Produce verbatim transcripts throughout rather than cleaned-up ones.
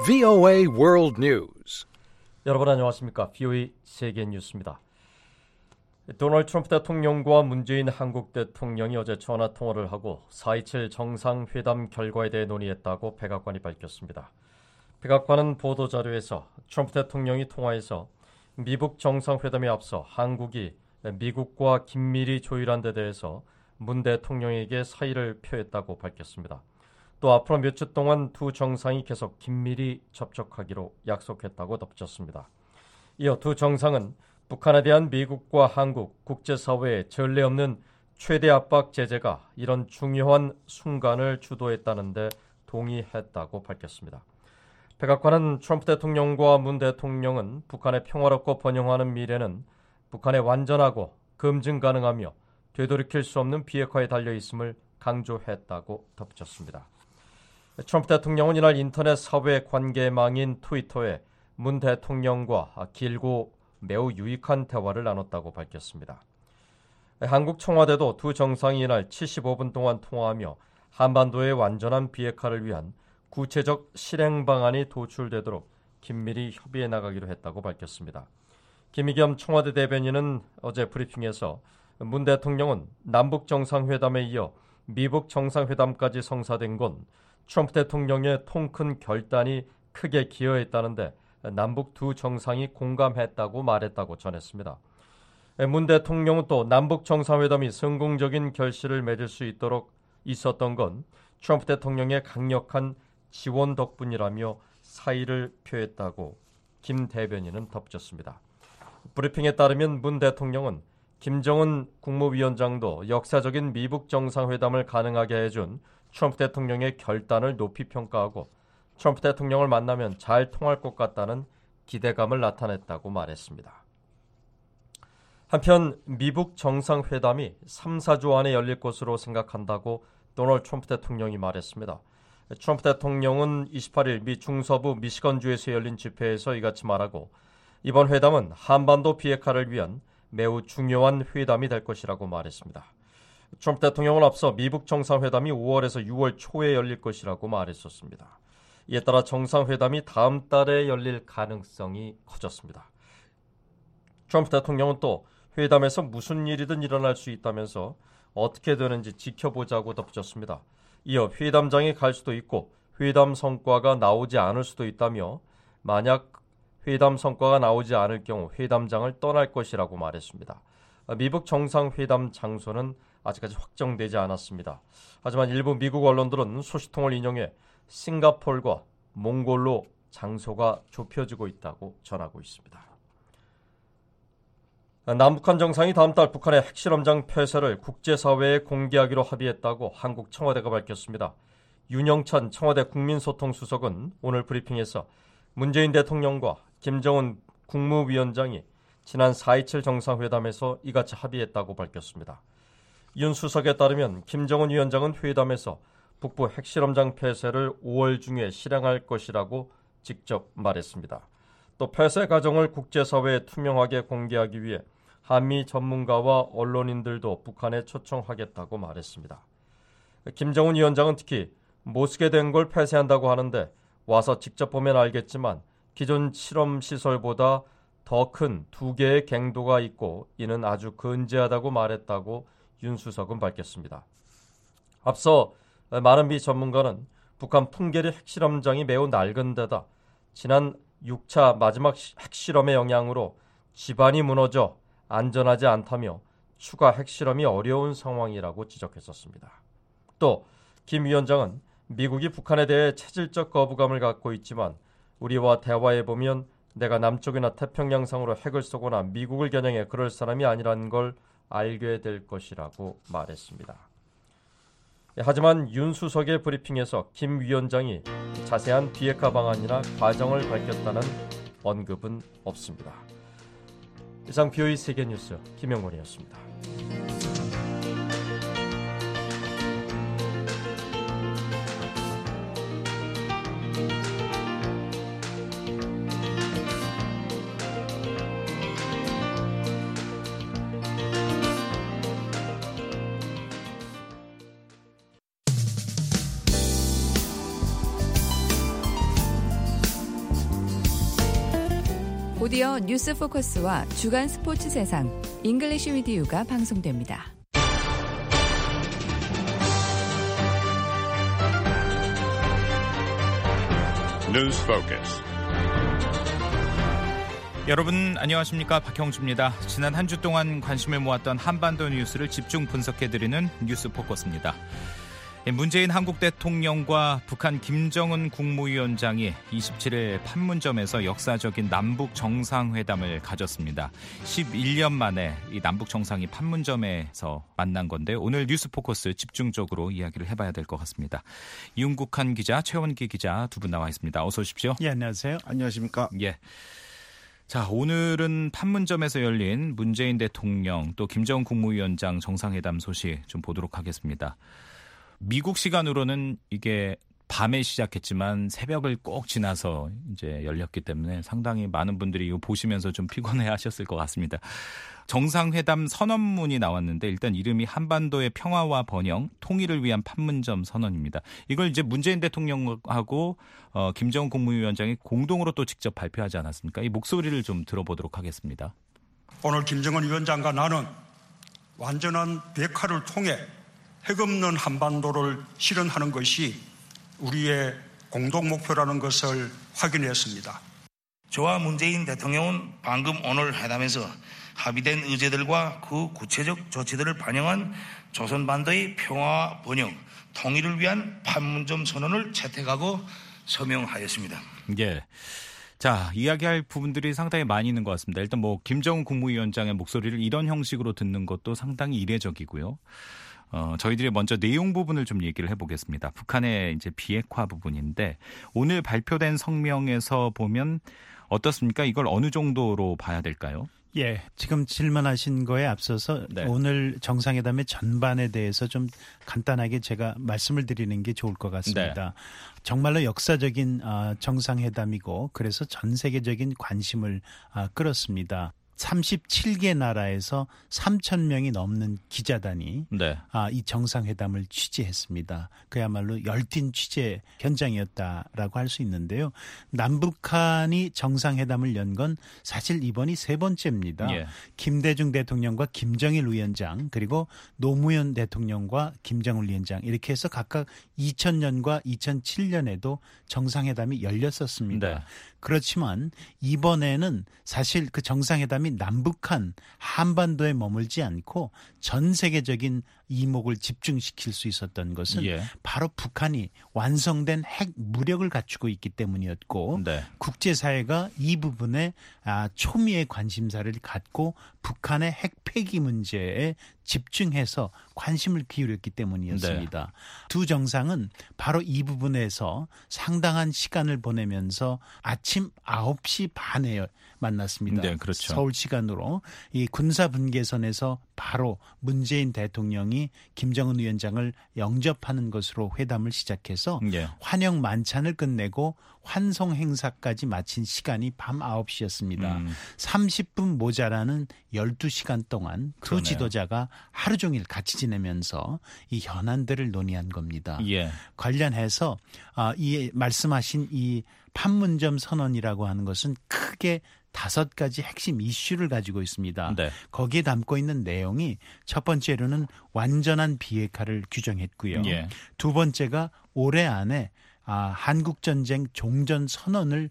브이오에이 World News. 여러분 안녕하십니까? 브이오에이 세계 뉴스입니다. 도널드 트럼프 대통령과 문재인 한국 대통령이 어제 전화 통화를 하고 사 이칠 정상회담 결과에 대해 논의했다고 백악관이 밝혔습니다. 백악관은 보도자료에서 트럼프 대통령이 통화에서 미북 정상회담에 앞서 한국이 미국과 긴밀히 조율한 데 대해서 문 대통령에게 사의를 표했다고 밝혔습니다. 또 앞으로 몇 주 동안 두 정상이 계속 긴밀히 접촉하기로 약속했다고 덧붙였습니다. 이어 두 정상은 북한에 대한 미국과 한국 국제사회의 전례 없는 최대 압박 제재가 이런 중요한 순간을 주도했다는 데 동의했다고 밝혔습니다. 백악관은 트럼프 대통령과 문 대통령은 북한의 평화롭고 번영하는 미래는 북한의 완전하고 검증 가능하며 되돌이킬 수 없는 비핵화에 달려있음을 강조했다고 덧붙였습니다. 트럼프 대통령은 이날 인터넷 사회 관계망인 트위터에 문 대통령과 길고 매우 유익한 대화를 나눴다고 밝혔습니다. 한국 청와대도 두 정상이 이날 칠십오 분 동안 통화하며 한반도의 완전한 비핵화를 위한 구체적 실행 방안이 도출되도록 긴밀히 협의해 나가기로 했다고 밝혔습니다. 김의겸 청와대 대변인은 어제 브리핑에서 문 대통령은 남북 정상회담에 이어 미북 정상회담까지 성사된 건 트럼프 대통령의 통큰 결단이 크게 기여했다는데 남북 두 정상이 공감했다고 말했다고 전했습니다. 문 대통령은 또 남북 정상회담이 성공적인 결실을 맺을 수 있도록 있었던 건 트럼프 대통령의 강력한 지원 덕분이라며 사의를 표했다고 김 대변인은 덧붙였습니다. 브리핑에 따르면 문 대통령은 김정은 국무위원장도 역사적인 미북 정상회담을 가능하게 해준 트럼프 대통령의 결단을 높이 평가하고 트럼프 대통령을 만나면 잘 통할 것 같다는 기대감을 나타냈다고 말했습니다. 한편 미북 정상회담이 삼, 사 주 안에 열릴 것으로 생각한다고 도널드 트럼프 대통령이 말했습니다. 트럼프 대통령은 이십팔 일 미 중서부 미시건주에서 열린 집회에서 이같이 말하고 이번 회담은 한반도 비핵화를 위한 매우 중요한 회담이 될 것이라고 말했습니다. 트럼프 대통령은 앞서 미북 정상회담이 오월에서 유월 초에 열릴 것이라고 말했었습니다. 이에 따라 정상회담이 다음 달에 열릴 가능성이 커졌습니다. 트럼프 대통령은 또 회담에서 무슨 일이든 일어날 수 있다면서 어떻게 되는지 지켜보자고 덧붙였습니다. 이어 회담장에 갈 수도 있고 회담 성과가 나오지 않을 수도 있다며 만약 회담 성과가 나오지 않을 경우 회담장을 떠날 것이라고 말했습니다. 미북 정상회담 장소는 아직까지 확정되지 않았습니다. 하지만 일부 미국 언론들은 소식통을 인용해 싱가포르와 몽골로 장소가 좁혀지고 있다고 전하고 있습니다. 남북한 정상이 다음 달 북한의 핵실험장 폐쇄를 국제사회에 공개하기로 합의했다고 한국 청와대가 밝혔습니다. 윤영찬 청와대 국민소통수석은 오늘 브리핑에서 문재인 대통령과 김정은 국무위원장이 지난 사 이칠 정상회담에서 이같이 합의했다고 밝혔습니다. 윤 수석에 따르면 김정은 위원장은 회담에서 북부 핵실험장 폐쇄를 오월 중에 실행할 것이라고 직접 말했습니다. 또 폐쇄 과정을 국제사회에 투명하게 공개하기 위해 한미 전문가와 언론인들도 북한에 초청하겠다고 말했습니다. 김정은 위원장은 특히 못 쓰게 된 걸 폐쇄한다고 하는데 와서 직접 보면 알겠지만 기존 실험시설보다 더 큰 두 개의 갱도가 있고 이는 아주 건재하다고 말했다고 윤 수석은 밝혔습니다. 앞서 많은 미 전문가는 북한 풍계리 핵실험장이 매우 낡은 데다 지난 육 차 마지막 핵실험의 영향으로 지반이 무너져 안전하지 않다며 추가 핵실험이 어려운 상황이라고 지적했었습니다. 또 김 위원장은 미국이 북한에 대해 체질적 거부감을 갖고 있지만 우리와 대화해보면 내가 남쪽이나 태평양상으로 핵을 쏘거나 미국을 겨냥해 그럴 사람이 아니라는 걸 알게 될 것이라고 말했습니다. 하지만 윤 수석의 브리핑에서 김 위원장이 자세한 비핵화 방안이나 과정을 밝혔다는 언급은 없습니다. 이상 브이오에이 세계뉴스 김영권이었습니다. 곧이어 뉴스 포커스와 주간 스포츠 세상, 잉글리시 위디유가 방송됩니다. 뉴스 포커스. 여러분 안녕하십니까, 박형주입니다. 지난 한 주 동안 관심을 모았던 한반도 뉴스를 집중 분석해드리는 뉴스 포커스입니다. 문재인 한국 대통령과 북한 김정은 국무위원장이 이십칠 일 판문점에서 역사적인 남북 정상회담을 가졌습니다. 십일 년 만에 이 남북 정상이 판문점에서 만난 건데 오늘 뉴스 포커스 집중적으로 이야기를 해봐야 될 것 같습니다. 이웅국한 기자, 최원기 기자 두 분 나와 있습니다. 어서 오십시오. 예, 안녕하세요. 안녕하십니까. 예. 자, 오늘은 판문점에서 열린 문재인 대통령 또 김정은 국무위원장 정상회담 소식 좀 보도록 하겠습니다. 미국 시간으로는 이게 밤에 시작했지만 새벽을 꼭 지나서 이제 열렸기 때문에 상당히 많은 분들이 이거 보시면서 좀 피곤해 하셨을 것 같습니다. 정상회담 선언문이 나왔는데 일단 이름이 한반도의 평화와 번영, 통일을 위한 판문점 선언입니다. 이걸 이제 문재인 대통령하고 어, 김정은 국무위원장이 공동으로 또 직접 발표하지 않았습니까? 이 목소리를 좀 들어보도록 하겠습니다. 오늘 김정은 위원장과 나는 완전한 비핵화를 통해 핵 없는 한반도를 실현하는 것이 우리의 공동 목표라는 것을 확인했습니다. 저와 문재인 대통령은 방금 오늘 회담에서 합의된 의제들과 그 구체적 조치들을 반영한 조선반도의 평화와 번영, 통일을 위한 판문점 선언을 채택하고 서명하였습니다. 예. 자, 이야기할 부분들이 상당히 많이 있는 것 같습니다. 일단 뭐 김정은 국무위원장의 목소리를 이런 형식으로 듣는 것도 상당히 이례적이고요. 어, 저희들이 먼저 내용 부분을 좀 얘기를 해보겠습니다. 북한의 이제 비핵화 부분인데 오늘 발표된 성명에서 보면 어떻습니까? 이걸 어느 정도로 봐야 될까요? 예, 지금 질문하신 거에 앞서서 네. 오늘 정상회담의 전반에 대해서 좀 간단하게 제가 말씀을 드리는 게 좋을 것 같습니다. 네. 정말로 역사적인 정상회담이고 그래서 전 세계적인 관심을 끌었습니다. 삼십칠 개 나라에서 삼천 명이 넘는 기자단이 네. 아, 이 정상회담을 취재했습니다. 그야말로 열띤 취재 현장이었다라고 할 수 있는데요. 남북한이 정상회담을 연 건 사실 이번이 세 번째입니다. 예. 김대중 대통령과 김정일 위원장 그리고 노무현 대통령과 김정은 위원장 이렇게 해서 각각 이천 년과 이천칠 년에도 정상회담이 열렸었습니다. 네. 그렇지만 이번에는 사실 그 정상회담이 남북한 한반도에 머물지 않고 전 세계적인 이목을 집중시킬 수 있었던 것은 예. 바로 북한이 완성된 핵 무력을 갖추고 있기 때문이었고 네. 국제사회가 이 부분에 초미의 관심사를 갖고 북한의 핵 폐기 문제에 집중해서 관심을 기울였기 때문이었습니다. 네. 두 정상은 바로 이 부분에서 상당한 시간을 보내면서 아침 아홉 시 반에 만났습니다. 네, 그렇죠. 서울 시간으로 이 군사분계선에서 바로 문재인 대통령이 김정은 위원장을 영접하는 것으로 회담을 시작해서 네. 환영 만찬을 끝내고 환송 행사까지 마친 시간이 밤 아홉 시였습니다. 음. 삼십 분 모자라는 열두 시간 동안 두 그러네요. 지도자가 하루 종일 같이 지내면서 이 현안들을 논의한 겁니다. 예. 관련해서 이 말씀하신 이 판문점 선언이라고 하는 것은 크게 다섯 가지 핵심 이슈를 가지고 있습니다. 네. 거기에 담고 있는 내용이 첫 번째로는 완전한 비핵화를 규정했고요. 예. 두 번째가 올해 안에 아, 한국전쟁 종전 선언을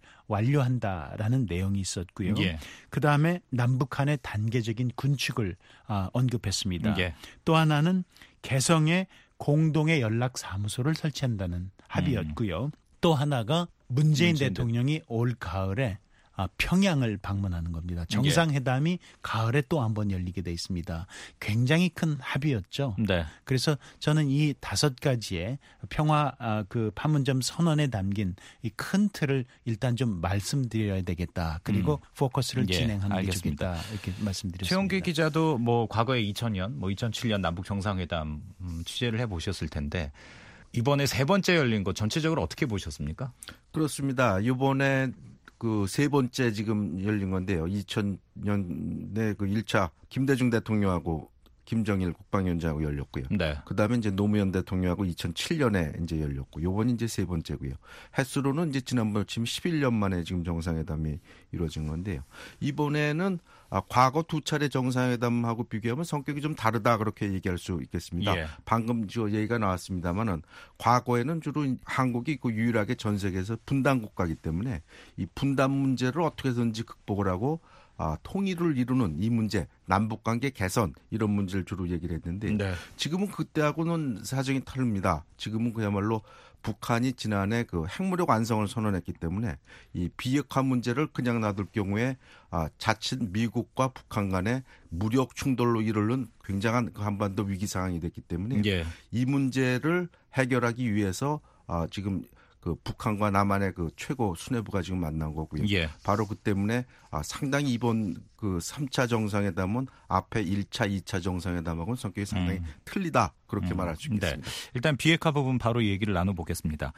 완료한다라는 내용이 있었고요. 예. 그다음에 남북한의 단계적인 군축을 아, 언급했습니다. 예. 또 하나는 개성에 공동의 연락사무소를 설치한다는 합의였고요. 음. 또 하나가 문재인, 문재인 대통령이 대... 올 가을에 평양을 방문하는 겁니다. 정상회담이 예. 가을에 또 한 번 열리게 돼 있습니다. 굉장히 큰 합의였죠. 네. 그래서 저는 이 다섯 가지의 평화 그 판문점 선언에 담긴 이 큰 틀을 일단 좀 말씀드려야 되겠다. 그리고 음. 포커스를 예. 진행하는 알겠습니다. 게 좋겠다. 이렇게 말씀드렸습니다. 최원기 기자도 뭐 과거에 이천 년, 뭐 이천칠 년 남북 정상회담 음, 취재를 해 보셨을 텐데 이번에 세 번째 열린 거 전체적으로 어떻게 보셨습니까? 그렇습니다. 이번에 그 세 번째 지금 열린 건데요. 이천 년에 그 일 차 김대중 대통령하고 김정일 국방위원장하고 열렸고요. 네. 그다음에 이제 노무현 대통령하고 이천칠 년에 이제 열렸고 요번이 이제 세 번째고요. 횟수로는 이제 지난번 지금 십일 년 만에 지금 정상회담이 이루어진 건데요. 이번에는 아, 과거 두 차례 정상회담하고 비교하면 성격이 좀 다르다 그렇게 얘기할 수 있겠습니다. 예. 방금 저 얘기가 나왔습니다만은 과거에는 주로 한국이 그 유일하게 전 세계에서 분단 국가이기 때문에 이 분단 문제를 어떻게든지 극복을 하고 아, 통일을 이루는 이 문제, 남북관계 개선 이런 문제를 주로 얘기를 했는데 네. 지금은 그때하고는 사정이 다릅니다. 지금은 그야말로 북한이 지난해 그 핵무력 완성을 선언했기 때문에 이 비핵화 문제를 그냥 놔둘 경우에 아, 자칫 미국과 북한 간의 무력 충돌로 이르는 굉장한 그 한반도 위기 상황이 됐기 때문에 예. 이 문제를 해결하기 위해서 아, 지금 그 북한과 남한의 그 최고 수뇌부가 지금 만난 거고요. 예. 바로 그 때문에 아, 상당히 이번 그 삼 차 정상회담은 앞에 일 차, 이 차 정상회담하고는 성격이 상당히 음. 틀리다 그렇게 음. 말할 수 있겠습니다. 네. 일단 비핵화 부분 바로 얘기를 나눠보겠습니다.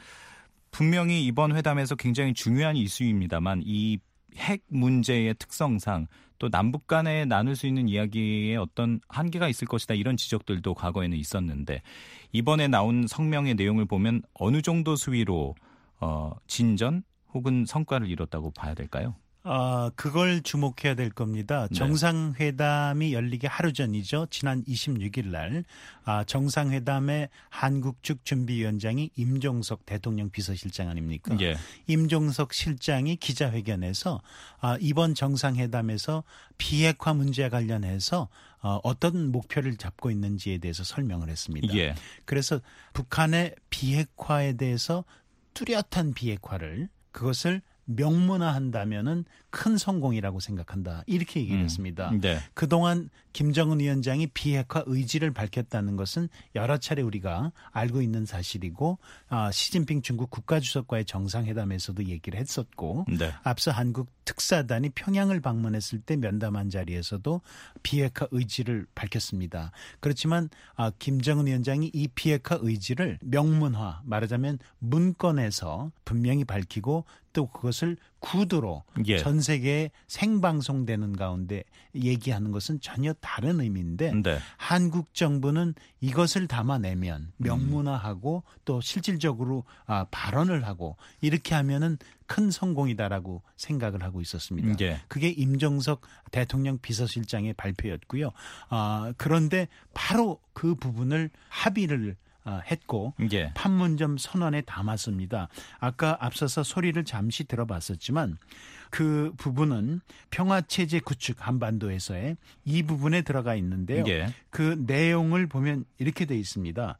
분명히 이번 회담에서 굉장히 중요한 이슈입니다만 이 핵 문제의 특성상 또 남북 간에 나눌 수 있는 이야기에 어떤 한계가 있을 것이다 이런 지적들도 과거에는 있었는데 이번에 나온 성명의 내용을 보면 어느 정도 수위로 어, 진전 혹은 성과를 이뤘다고 봐야 될까요? 아, 그걸 주목해야 될 겁니다. 네. 정상회담이 열리기 하루 전이죠. 지난 이십육 일 날 아, 정상회담의 한국 측 준비위원장이 임종석 대통령 비서실장 아닙니까? 예. 임종석 실장이 기자회견에서 아, 이번 정상회담에서 비핵화 문제와 관련해서 어, 어떤 목표를 잡고 있는지에 대해서 설명을 했습니다. 예. 그래서 북한의 비핵화에 대해서 뚜렷한 비핵화를 그것을 명문화한다면은 큰 성공이라고 생각한다. 이렇게 얘기를 음, 했습니다. 네. 그동안 김정은 위원장이 비핵화 의지를 밝혔다는 것은 여러 차례 우리가 알고 있는 사실이고 아, 시진핑 중국 국가주석과의 정상회담에서도 얘기를 했었고 네. 앞서 한국 특사단이 평양을 방문했을 때 면담한 자리에서도 비핵화 의지를 밝혔습니다. 그렇지만 아, 김정은 위원장이 이 비핵화 의지를 명문화 말하자면 문건에서 분명히 밝히고 또 그것을 구두로 예. 전 세계에 생방송되는 가운데 얘기하는 것은 전혀 다른 의미인데 네. 한국 정부는 이것을 담아내면 명문화하고 음. 또 실질적으로 아, 발언을 하고 이렇게 하면은 큰 성공이다라고 생각을 하고 있었습니다. 예. 그게 임종석 대통령 비서실장의 발표였고요. 아, 그런데 바로 그 부분을 합의를 했고 예. 판문점 선언에 담았습니다. 아까 앞서서 소리를 잠시 들어봤었지만 그 부분은 평화체제 구축 한반도에서의 이 부분에 들어가 있는데요. 예. 그 내용을 보면 이렇게 돼 있습니다.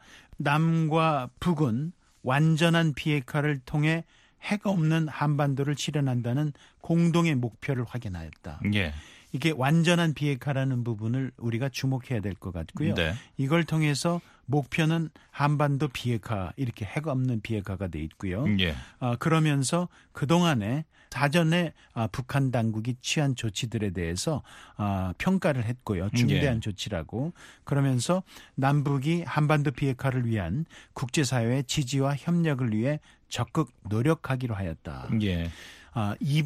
남과 북은 완전한 비핵화를 통해 핵 없는 한반도를 실현한다는 공동의 목표를 확인하였다. 예. 이게 완전한 비핵화라는 부분을 우리가 주목해야 될 것 같고요. 네. 이걸 통해서 목표는 한반도 비핵화 이렇게 핵 없는 비핵화가 돼 있고요. 예. 어, 그러면서 그동안에 사전에 아, 북한 당국이 취한 조치들에 대해서 아, 평가를 했고요. 중대한 예. 조치라고. 그러면서 남북이 한반도 비핵화를 위한 국제사회의 지지와 협력을 위해 적극 노력하기로 하였다. 예. 아, 이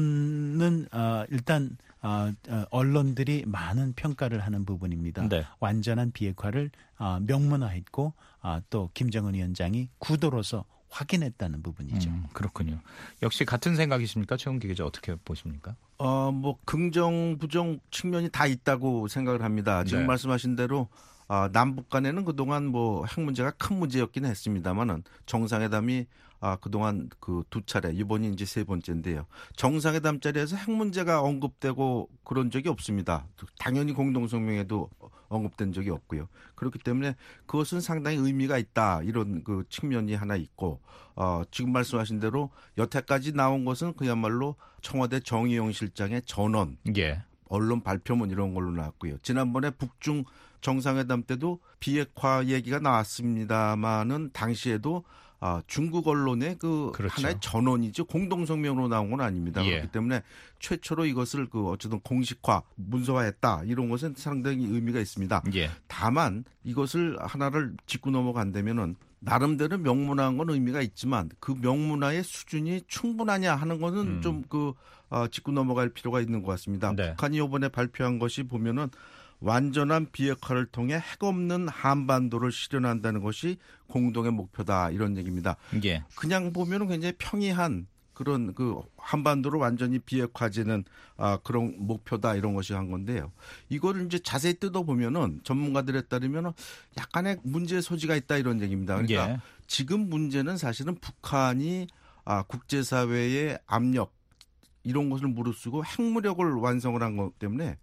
부분은 아, 일단 아, 언론들이 많은 평가를 하는 부분입니다. 네. 완전한 비핵화를 아, 명문화했고 아, 또 김정은 위원장이 구도로서 확인했다는 부분이죠. 음, 그렇군요. 역시 같은 생각이십니까? 최은기 기자 어떻게 보십니까? 어, 뭐 긍정, 부정 측면이 다 있다고 생각을 합니다. 지금 네. 말씀하신 대로 아, 남북 간에는 그동안 뭐 핵 문제가 큰 문제였긴 했습니다만은 정상회담이 아, 그동안 그 두 차례, 이번이 이제 세 번째인데요. 정상회담 자리에서 핵 문제가 언급되고 그런 적이 없습니다. 당연히 공동성명에도 언급된 적이 없고요. 그렇기 때문에 그것은 상당히 의미가 있다. 이런 그 측면이 하나 있고, 어, 지금 말씀하신 대로 여태까지 나온 것은 그야말로 청와대 정의용 실장의 전언, 예. 언론 발표문 이런 걸로 나왔고요. 지난번에 북중 정상회담 때도 비핵화 얘기가 나왔습니다만은 당시에도 아, 중국 언론의 그 그렇죠. 하나의 전언이죠. 공동성명으로 나온 건 아닙니다. 예. 그렇기 때문에 최초로 이것을 그 어쨌든 공식화, 문서화했다. 이런 것은 상당히 의미가 있습니다. 예. 다만 이것을 하나를 짚고 넘어간다면은 나름대로 명문화한 건 의미가 있지만 그 명문화의 수준이 충분하냐 하는 것은 음. 좀 그 어, 짚고 넘어갈 필요가 있는 것 같습니다. 네. 북한이 이번에 발표한 것이 보면은 완전한 비핵화를 통해 핵 없는 한반도를 실현한다는 것이 공동의 목표다 이런 얘기입니다. 예. 그냥 보면은 굉장히 평이한 그런 그 한반도를 완전히 비핵화지는 아 그런 목표다 이런 것이 한 건데요. 이거를 이제 자세히 뜯어 보면은 전문가들에 따르면은 약간의 문제의 소지가 있다 이런 얘기입니다. 그러니까 예. 지금 문제는 사실은 북한이 아 국제사회의 압력 이런 것을 무릅쓰고 핵무력을 완성을 한 것 때문에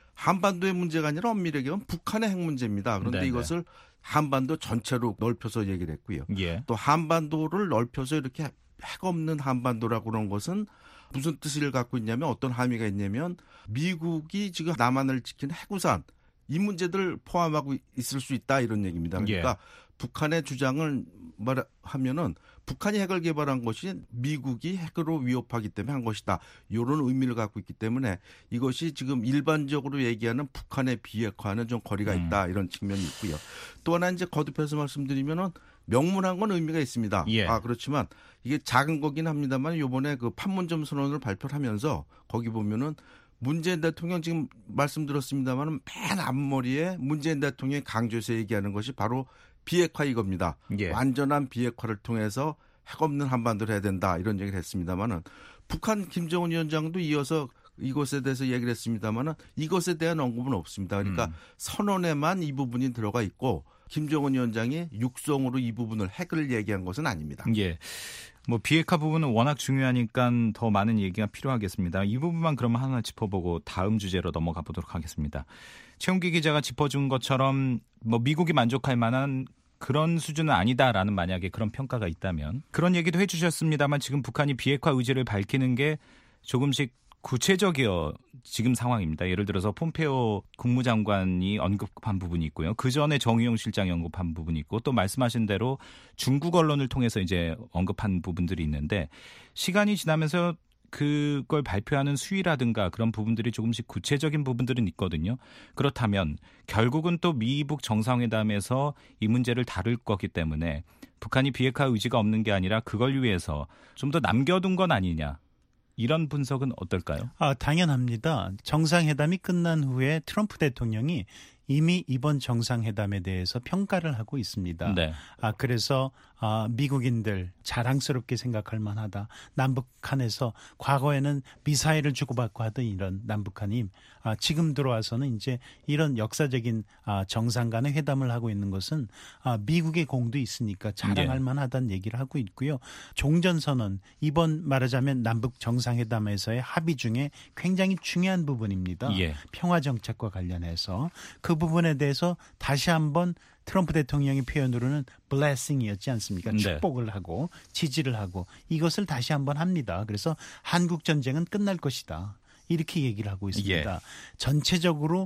한반도의 문제가 아니라 엄밀하게 보면 북한의 핵 문제입니다. 그런데 네네. 이것을 한반도 전체로 넓혀서 얘기를 했고요. 예. 또 한반도를 넓혀서 이렇게 핵 없는 한반도라고 그런 것은 무슨 뜻을 갖고 있냐면 어떤 함의가 있냐면 미국이 지금 남한을 지키는 핵우산 이 문제들을 포함하고 있을 수 있다 이런 얘기입니다. 그러니까 예. 북한의 주장을 말하면은 북한이 핵을 개발한 것이 미국이 핵으로 위협하기 때문에 한 것이다. 이런 의미를 갖고 있기 때문에 이것이 지금 일반적으로 얘기하는 북한의 비핵화는 좀 거리가 있다 이런 측면이 있고요. 또 하나 이제 거듭해서 말씀드리면은 명문한 건 의미가 있습니다. 예. 아 그렇지만 이게 작은 거긴 합니다만 이번에 그 판문점 선언을 발표를 하면서 거기 보면은 문재인 대통령 지금 말씀드렸습니다만 맨 앞머리에 문재인 대통령이 강조해서 얘기하는 것이 바로 비핵화 이겁니다. 예. 완전한 비핵화를 통해서 핵 없는 한반도를 해야 된다 이런 얘기를 했습니다만은 북한 김정은 위원장도 이어서 이것에 대해서 얘기를 했습니다만은 이것에 대한 언급은 없습니다. 그러니까 음. 선언에만 이 부분이 들어가 있고 김정은 위원장이 육성으로 이 부분을 핵을 얘기한 것은 아닙니다. 예. 뭐 비핵화 부분은 워낙 중요하니까 더 많은 얘기가 필요하겠습니다. 이 부분만 그러면 하나 짚어보고 다음 주제로 넘어가 보도록 하겠습니다. 최용기 기자가 짚어준 것처럼 뭐 미국이 만족할 만한 그런 수준은 아니다라는 만약에 그런 평가가 있다면 그런 얘기도 해주셨습니다만 지금 북한이 비핵화 의지를 밝히는 게 조금씩 구체적이어 지금 상황입니다. 예를 들어서 폼페오 국무장관이 언급한 부분이 있고요. 그 전에 정의용 실장이 언급한 부분이 있고 또 말씀하신 대로 중국 언론을 통해서 이제 언급한 부분들이 있는데 시간이 지나면서 그걸 발표하는 수위라든가 그런 부분들이 조금씩 구체적인 부분들은 있거든요. 그렇다면 결국은 또 미북 정상회담에서 이 문제를 다룰 거기 때문에 북한이 비핵화 의지가 없는 게 아니라 그걸 위해서 좀 더 남겨둔 건 아니냐. 이런 분석은 어떨까요? 아, 당연합니다. 정상회담이 끝난 후에 트럼프 대통령이 이미 이번 정상회담에 대해서 평가를 하고 있습니다. 네. 아, 그래서 아, 미국인들 자랑스럽게 생각할 만하다. 남북한에서 과거에는 미사일을 주고받고 하던 이런 남북한이 아, 지금 들어와서는 이제 이런 역사적인 아, 정상 간의 회담을 하고 있는 것은 아, 미국의 공도 있으니까 자랑할 네. 만하다는 얘기를 하고 있고요. 종전선언 이번 말하자면 남북 정상회담에서의 합의 중에 굉장히 중요한 부분입니다. 예. 평화정책과 관련해서 그 부분에 대해서 다시 한번 트럼프 대통령의 표현으로는 blessing이었지 않습니까? 네. 축복을 하고 지지를 하고 이것을 다시 한번 합니다. 그래서 한국 전쟁은 끝날 것이다. 이렇게 얘기를 하고 있습니다. 예. 전체적으로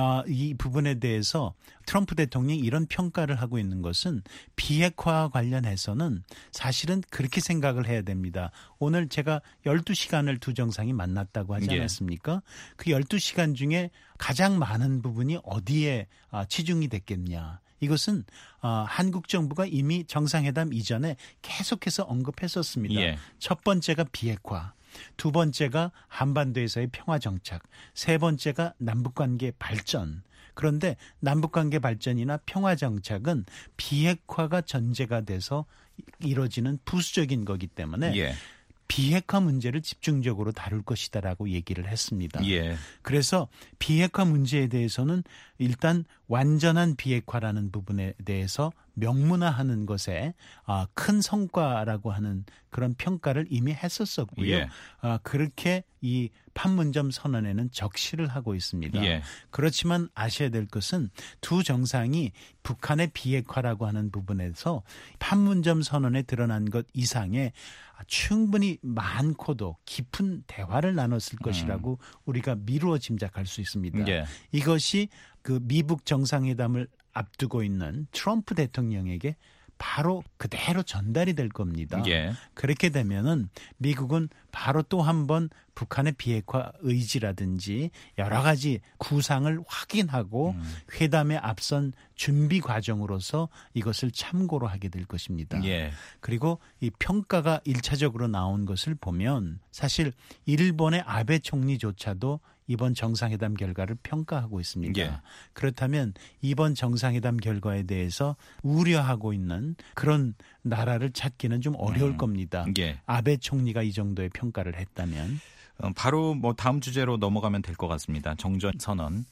이 부분에 대해서 트럼프 대통령이 이런 평가를 하고 있는 것은 비핵화와 관련해서는 사실은 그렇게 생각을 해야 됩니다. 오늘 제가 열두 시간을 두 정상이 만났다고 하지 않았습니까? 예. 그 열두 시간 중에 가장 많은 부분이 어디에 치중이 됐겠냐. 이것은 한국 정부가 이미 정상회담 이전에 계속해서 언급했었습니다. 예. 첫 번째가 비핵화. 두 번째가 한반도에서의 평화정착, 세 번째가 남북관계 발전. 그런데 남북관계 발전이나 평화정착은 비핵화가 전제가 돼서 이루어지는 부수적인 거기 때문에 예. 비핵화 문제를 집중적으로 다룰 것이다라고 얘기를 했습니다. 예. 그래서 비핵화 문제에 대해서는 일단 완전한 비핵화라는 부분에 대해서 명문화하는 것에 큰 성과라고 하는 그런 평가를 이미 했었었고요. 예. 그렇게 이 판문점 선언에는 적시를 하고 있습니다. 예. 그렇지만 아셔야 될 것은 두 정상이 북한의 비핵화라고 하는 부분에서 판문점 선언에 드러난 것 이상의 충분히 많고도 깊은 대화를 나눴을 음. 것이라고 우리가 미루어 짐작할 수 있습니다. 예. 이것이 그 미북 정상회담을 앞두고 있는 트럼프 대통령에게 바로 그대로 전달이 될 겁니다. 예. 그렇게 되면은 미국은 바로 또 한 번 북한의 비핵화 의지라든지 여러 가지 구상을 확인하고 음. 회담에 앞선 준비 과정으로서 이것을 참고로 하게 될 것입니다. 예. 그리고 이 평가가 일차적으로 나온 것을 보면 사실 일본의 아베 총리조차도 이번 정상회담 결과를 평가하고 있습니다. 예. 그렇다면 이번 정상회담 결과에 대해서 우려하고 있는 그런 나라를 찾기는 좀 어려울 음. 겁니다. 예. 아베 총리가 이 정도의 평가를 했다면. 어, 바로 뭐 다음 주제로 넘어가면 될 것 같습니다. 정전선언.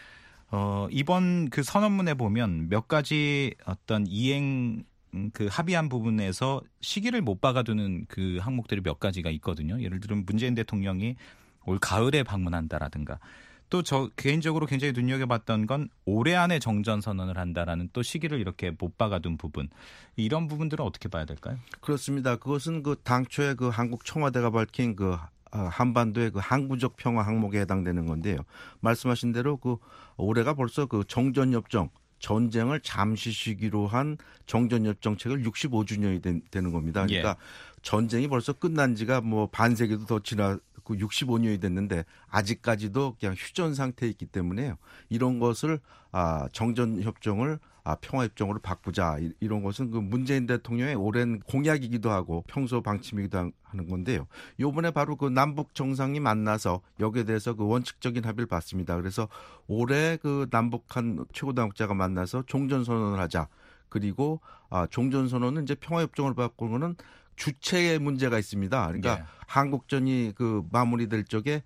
어, 이번 그 선언문에 보면 몇 가지 어떤 이행 그 합의한 부분에서 시기를 못 박아두는 그 항목들이 몇 가지가 있거든요. 예를 들면 문재인 대통령이 올 가을에 방문한다라든가 또 저 개인적으로 굉장히 눈여겨봤던 건 올해 안에 정전선언을 한다라는 또 시기를 이렇게 못 박아둔 부분 이런 부분들은 어떻게 봐야 될까요? 그렇습니다. 그것은 그 당초에 그 한국 청와대가 밝힌 그 한반도의 그 항구적 평화 항목에 해당되는 건데요. 말씀하신 대로 그 올해가 벌써 그 정전협정 전쟁을 잠시 쉬기로 한 정전협정책을 육십오 주년이 된, 되는 겁니다. 그러니까 예. 전쟁이 벌써 끝난 지가 뭐 반세기도 더 지나 그 육십오 년이 됐는데 아직까지도 그냥 휴전 상태에 있기 때문에요. 이런 것을 아, 정전협정을 아, 평화협정으로 바꾸자 이런 것은 그 문재인 대통령의 오랜 공약이기도 하고 평소 방침이기도 하는 건데요. 이번에 바로 그 남북 정상이 만나서 여기에 대해서 그 원칙적인 합의를 봤습니다. 그래서 올해 그 남북한 최고당국자가 만나서 종전선언을 하자. 그리고 아, 종전선언은 이제 평화협정을 바꾸는 주체의 문제가 있습니다. 그러니까 네. 한국전이 그 마무리될 적에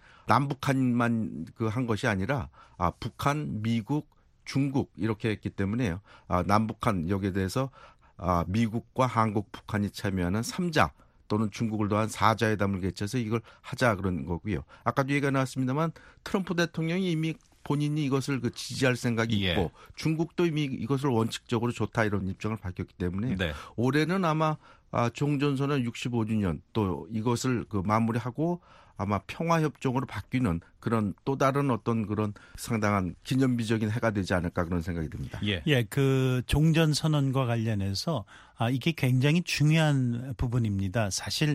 남북한만 그 한 것이 아니라 아, 북한, 미국, 중국 이렇게 했기 때문에요. 아, 남북한 여기에 대해서 아, 미국과 한국, 북한이 참여하는 삼자 또는 중국을 더한 사자회담을 개최해서 이걸 하자 그런 거고요. 아까도 얘기가 나왔습니다만 트럼프 대통령이 이미 본인이 이것을 그 지지할 생각이 예. 있고 중국도 이미 이것을 원칙적으로 좋다 이런 입장을 밝혔기 때문에 네. 올해는 아마 아, 종전선언 육십오 주년 또 이것을 그 마무리하고 아마 평화협정으로 바뀌는 그런 또 다른 어떤 그런 상당한 기념비적인 해가 되지 않을까 그런 생각이 듭니다. 예, 예, 그 종전선언과 관련해서 아, 이게 굉장히 중요한 부분입니다. 사실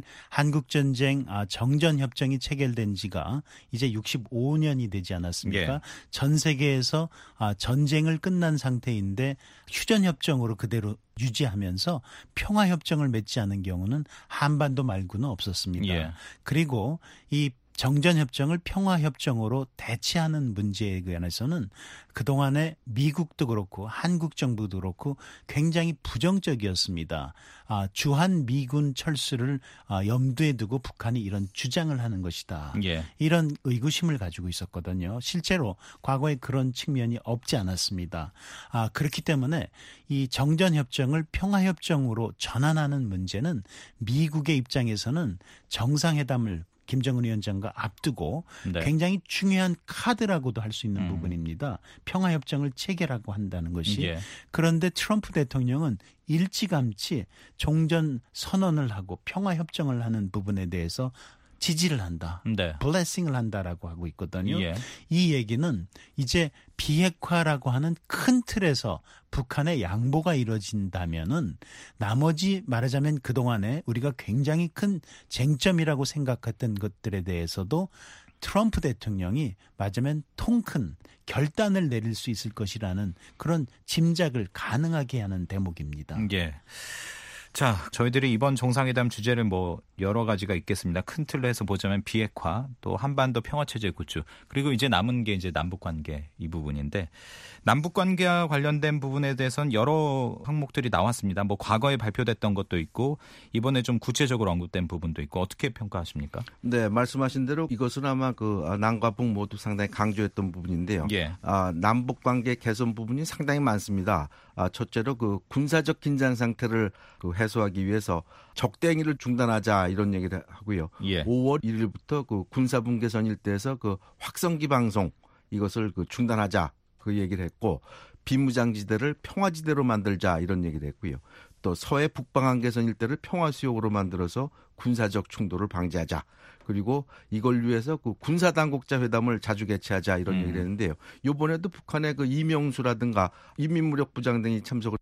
한국전쟁 아, 정전협정이 체결된 지가 이제 육십오 년이 되지 않았습니까? 예. 전 세계에서 아, 전쟁을 끝난 상태인데 휴전협정으로 그대로 유지하면서 평화협정을 맺지 않은 경우는 한반도 말고는 없었습니다. 예. 그리고 이 정전협정을 평화협정으로 대체하는 문제에 관해서는 그동안에 미국도 그렇고 한국 정부도 그렇고 굉장히 부정적이었습니다. 아, 주한 미군 철수를 아, 염두에 두고 북한이 이런 주장을 하는 것이다. 예. 이런 의구심을 가지고 있었거든요. 실제로 과거에 그런 측면이 없지 않았습니다. 아, 그렇기 때문에 이 정전협정을 평화협정으로 전환하는 문제는 미국의 입장에서는 정상회담을 김정은 위원장과 앞두고 네. 굉장히 중요한 카드라고도 할 수 있는 음. 부분입니다. 평화협정을 체결하고 한다는 것이. 예. 그런데 트럼프 대통령은 일찌감치 종전 선언을 하고 평화협정을 하는 부분에 대해서 지지를 한다. 네. 블레싱을 한다라고 하고 있거든요. 예. 이 얘기는 이제 비핵화라고 하는 큰 틀에서 북한의 양보가 이루어진다면은 나머지 말하자면 그동안에 우리가 굉장히 큰 쟁점이라고 생각했던 것들에 대해서도 트럼프 대통령이 맞으면 통큰 결단을 내릴 수 있을 것이라는 그런 짐작을 가능하게 하는 대목입니다. 예. 자, 저희들이 이번 정상회담 주제를 뭐 여러 가지가 있겠습니다. 큰 틀로 해서 보자면 비핵화, 또 한반도 평화체제 구축, 그리고 이제 남은 게 이제 남북관계 이 부분인데 남북관계와 관련된 부분에 대해서는 여러 항목들이 나왔습니다. 뭐 과거에 발표됐던 것도 있고 이번에 좀 구체적으로 언급된 부분도 있고 어떻게 평가하십니까? 네, 말씀하신 대로 이것은 아마 그 남과 북 모두 상당히 강조했던 부분인데요. 예. 아, 남북관계 개선 부분이 상당히 많습니다. 아, 첫째로 그 군사적 긴장 상태를 그 해소하기 위해서 적대행위를 중단하자 이런 얘기를 하고요. 예. 오월 일일부터 그 군사분계선 일대에서 그 확성기 방송 이것을 그 중단하자 그 얘기를 했고 비무장지대를 평화지대로 만들자 이런 얘기를 했고요. 또 서해 북방한계선 일대를 평화수용으로 만들어서 군사적 충돌을 방지하자. 그리고 이걸 위해서 그 군사당국자 회담을 자주 개최하자 이런 음. 얘기를 했는데요. 이번에도 북한의 그 이명수라든가 인민무력부장 등이 참석을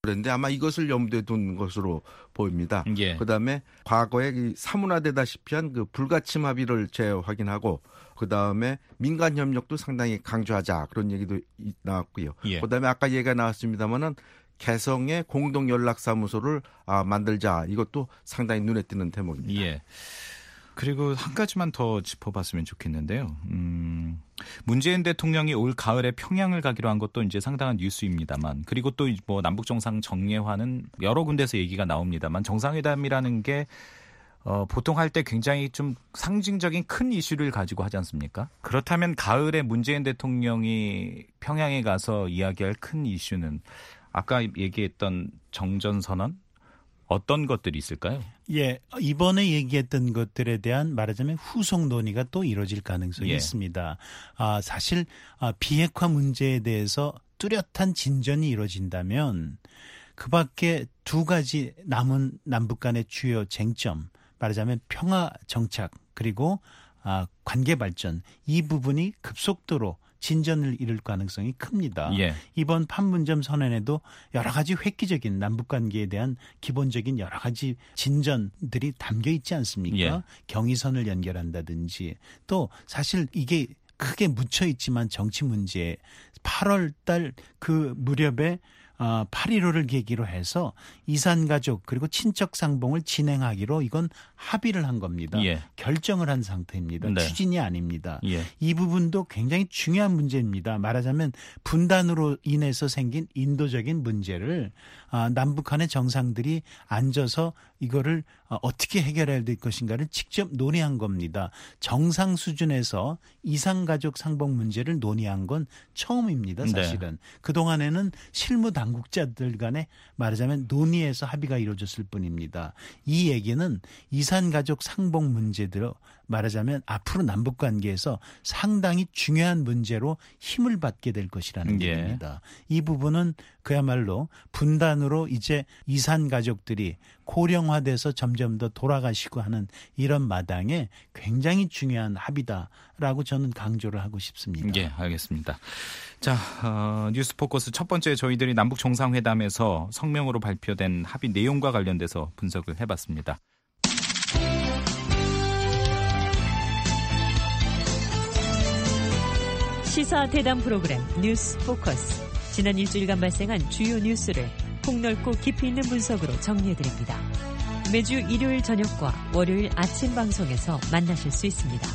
그런데 아마 이것을 염두에 둔 것으로 보입니다. 예. 그다음에 과거에 사문화되다시피 한 그 불가침 합의를 재확인하고 그다음에 민간 협력도 상당히 강조하자 그런 얘기도 나왔고요. 예. 그다음에 아까 얘기가 나왔습니다마는 개성의 공동 연락 사무소를 아, 만들자 이것도 상당히 눈에 띄는 대목입니다. 예. 그리고 한 가지만 더 짚어봤으면 좋겠는데요. 음, 문재인 대통령이 올 가을에 평양을 가기로 한 것도 이제 상당한 뉴스입니다만, 그리고 또 뭐 남북 정상 정례화는 여러 군데서 얘기가 나옵니다만, 정상회담이라는 게 어, 보통 할 때 굉장히 좀 상징적인 큰 이슈를 가지고 하지 않습니까? 그렇다면 가을에 문재인 대통령이 평양에 가서 이야기할 큰 이슈는 아까 얘기했던 정전선언? 어떤 것들이 있을까요? 예, 이번에 얘기했던 것들에 대한 말하자면 후속 논의가 또 이루어질 가능성이 예. 있습니다. 아, 사실 아, 비핵화 문제에 대해서 뚜렷한 진전이 이루어진다면 그 밖에 두 가지 남은 남북 간의 주요 쟁점, 말하자면 평화 정착 그리고 아, 관계 발전, 이 부분이 급속도로 진전을 이룰 가능성이 큽니다. 예. 이번 판문점 선언에도 여러 가지 획기적인 남북관계에 대한 기본적인 여러 가지 진전들이 담겨 있지 않습니까? 예. 경의선을 연결한다든지 또 사실 이게 크게 묻혀 있지만 정치 문제 팔월 달 그 무렵에 어, 팔일오를 계기로 해서 이산가족 그리고 친척 상봉을 진행하기로 이건 합의를 한 겁니다. 예. 결정을 한 상태입니다. 네. 추진이 아닙니다. 예. 이 부분도 굉장히 중요한 문제입니다. 말하자면 분단으로 인해서 생긴 인도적인 문제를 아, 남북한의 정상들이 앉아서 이거를 어떻게 해결해야 될 것인가를 직접 논의한 겁니다. 정상 수준에서 이산가족 상봉 문제를 논의한 건 처음입니다. 사실은. 네. 그동안에는 실무 당국자들 간에 말하자면 논의에서 합의가 이루어졌을 뿐입니다. 이 얘기는 이산가족 상봉 문제대로 말하자면 앞으로 남북관계에서 상당히 중요한 문제로 힘을 받게 될 것이라는 예. 얘기입니다. 이 부분은 그야말로 분단으로 이제 이산가족들이 고령화돼서 점점 더 돌아가시고 하는 이런 마당에 굉장히 중요한 합의다라고 저는 강조를 하고 싶습니다. 예, 알겠습니다. 자, 어, 뉴스포커스 첫 번째 저희들이 남북 정상회담에서 성명으로 발표된 합의 내용과 관련돼서 분석을 해봤습니다. 시사 대담 프로그램 뉴스 포커스. 지난 일주일간 발생한 주요 뉴스를 폭넓고 깊이 있는 분석으로 정리해드립니다. 매주 일요일 저녁과 월요일 아침 방송에서 만나실 수 있습니다.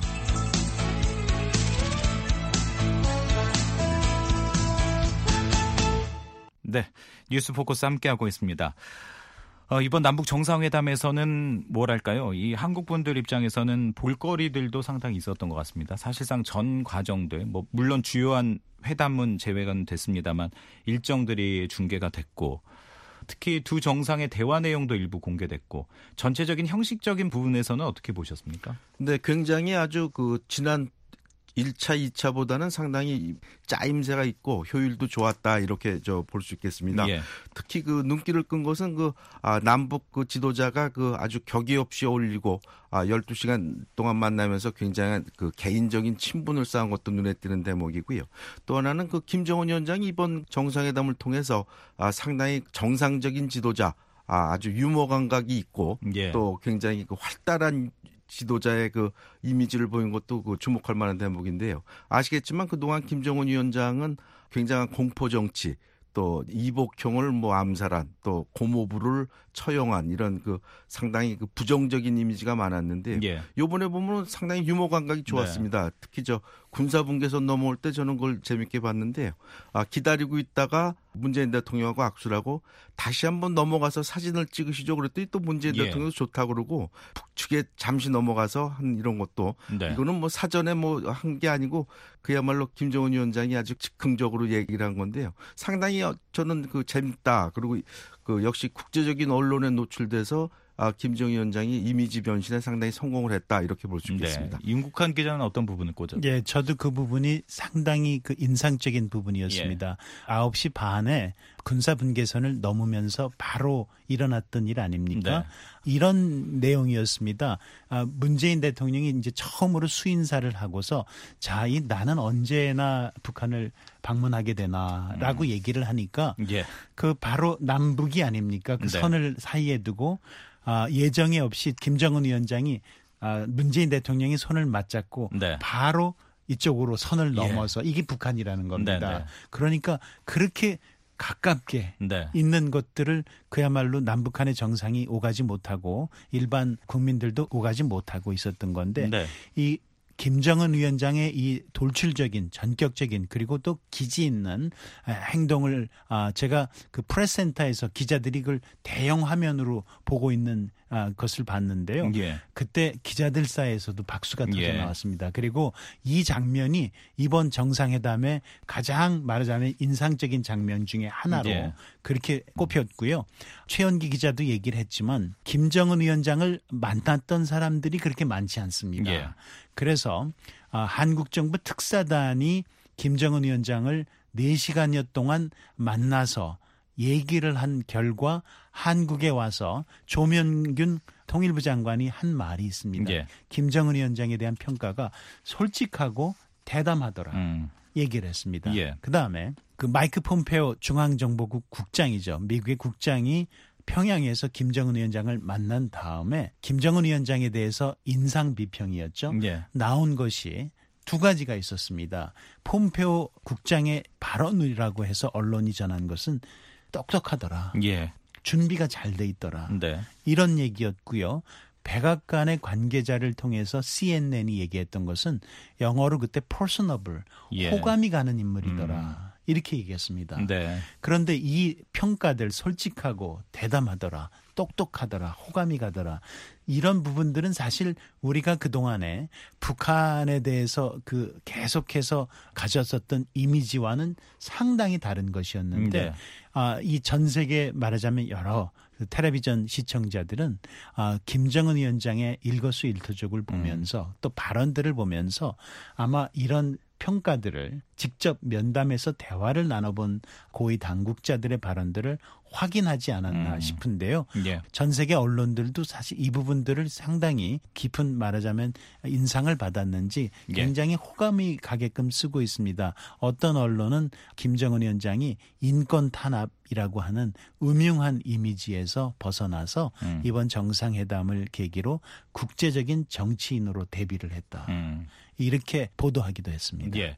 네, 뉴스 포커스 함께하고 있습니다. 어, 이번 남북 정상회담에서는 뭐랄까요? 이 한국 분들 입장에서는 볼거리들도 상당히 있었던 것 같습니다. 사실상 전 과정들, 뭐 물론 주요한 회담은 제외가 됐습니다만 일정들이 중계가 됐고, 특히 두 정상의 대화 내용도 일부 공개됐고, 전체적인 형식적인 부분에서는 어떻게 보셨습니까? 네, 굉장히 아주 그 지난 일 차, 이 차보다는 상당히 짜임새가 있고 효율도 좋았다 이렇게 저 볼 수 있겠습니다. 예. 특히 그 눈길을 끈 것은 그 아, 남북 그 지도자가 그 아주 격의 없이 어울리고 아, 열두 시간 동안 만나면서 굉장한 그 개인적인 친분을 쌓은 것도 눈에 띄는 대목이고요. 또 하나는 그 김정은 위원장이 이번 정상회담을 통해서 아, 상당히 정상적인 지도자, 아, 아주 유머 감각이 있고 예. 또 굉장히 그 활달한 지도자의 그 이미지를 보인 것도 그 주목할 만한 대목인데요. 아시겠지만 그동안 김정은 위원장은 굉장한 공포 정치, 또 이복형을 뭐 암살한, 또 고모부를 처형한 이런 그 상당히 그 부정적인 이미지가 많았는데 예. 이번에 보면 상당히 유머 감각이 좋았습니다. 네. 특히 저 군사분계선 넘어올 때 저는 그걸 재밌게 봤는데요. 아, 기다리고 있다가 문재인 대통령하고 악수를 하고 다시 한번 넘어가서 사진을 찍으시죠. 그랬더니 또 문재인 예. 대통령도 좋다고 그러고 북측에 잠시 넘어가서 한 이런 것도 네. 이거는 뭐 사전에 뭐 한 게 아니고 그야말로 김정은 위원장이 아주 즉흥적으로 얘기를 한 건데요. 상당히 저는 그 재밌다. 그리고 그 역시 국제적인 언론에 노출돼서 아, 김정은 위원장이 이미지 변신에 상당히 성공을 했다 이렇게 볼 수 있겠습니다. 네. 임국환 기자는 어떤 부분을 꽂았나요? 예, 저도 그 부분이 상당히 그 인상적인 부분이었습니다. 예. 아홉 시 반에 군사 분계선을 넘으면서 바로 일어났던 일 아닙니까? 네. 이런 내용이었습니다. 아, 문재인 대통령이 이제 처음으로 수인사를 하고서 자, 이 나는 언제나 북한을 방문하게 되나라고 음. 얘기를 하니까 예. 그 바로 남북이 아닙니까? 그 네. 선을 사이에 두고 아, 예정에 없이 김정은 위원장이 아, 문재인 대통령이 손을 맞잡고 네. 바로 이쪽으로 선을 넘어서 예. 이게 북한이라는 겁니다. 네, 네. 그러니까 그렇게 가깝게 네. 있는 것들을 그야말로 남북한의 정상이 오가지 못하고 일반 국민들도 오가지 못하고 있었던 건데 네. 이 김정은 위원장의 이 돌출적인 전격적인 그리고 또 기지 있는 행동을 제가 그 프레스센터에서 기자들이 그걸 대형 화면으로 보고 있는 것을 봤는데요. 예. 그때 기자들 사이에서도 박수가 터져 예. 나왔습니다. 그리고 이 장면이 이번 정상회담의 가장 말하자면 인상적인 장면 중에 하나로 예. 그렇게 꼽혔고요. 최연기 기자도 얘기를 했지만 김정은 위원장을 만났던 사람들이 그렇게 많지 않습니다. 예. 그래서 한국 정부 특사단이 김정은 위원장을 네 시간여 동안 만나서 얘기를 한 결과 한국에 와서 조명균 통일부 장관이 한 말이 있습니다. 예. 김정은 위원장에 대한 평가가 솔직하고 대담하더라. 음. 얘기를 했습니다. 예. 그다음에 그 마이크 폼페오 중앙정보국 국장이죠. 미국의 국장이 평양에서 김정은 위원장을 만난 다음에 김정은 위원장에 대해서 인상 비평이었죠. 예. 나온 것이 두 가지가 있었습니다. 폼페오 국장의 발언이라고 해서 언론이 전한 것은 똑똑하더라. 예. 준비가 잘 돼 있더라. 네. 이런 얘기였고요. 백악관의 관계자를 통해서 씨엔엔이 얘기했던 것은 영어로 그때 personable, 예. 호감이 가는 인물이더라. 음. 이렇게 얘기했습니다. 네. 그런데 이 평가들 솔직하고 대담하더라. 똑똑하더라. 호감이 가더라. 이런 부분들은 사실 우리가 그동안에 북한에 대해서 그 계속해서 가졌었던 이미지와는 상당히 다른 것이었는데 네. 아, 이 전 세계 말하자면 여러 텔레비전 시청자들은 아, 김정은 위원장의 일거수일투족을 보면서 음. 또 발언들을 보면서 아마 이런 평가들을 직접 면담해서 대화를 나눠본 고위 당국자들의 발언들을 확인하지 않았나 음. 싶은데요. 예. 전 세계 언론들도 사실 이 부분들을 상당히 깊은 말하자면 인상을 받았는지 굉장히 예. 호감이 가게끔 쓰고 있습니다. 어떤 언론은 김정은 위원장이 인권 탄압이라고 하는 음흉한 이미지에서 벗어나서 음. 이번 정상회담을 계기로 국제적인 정치인으로 데뷔를 했다. 음. 이렇게 보도하기도 했습니다. 예,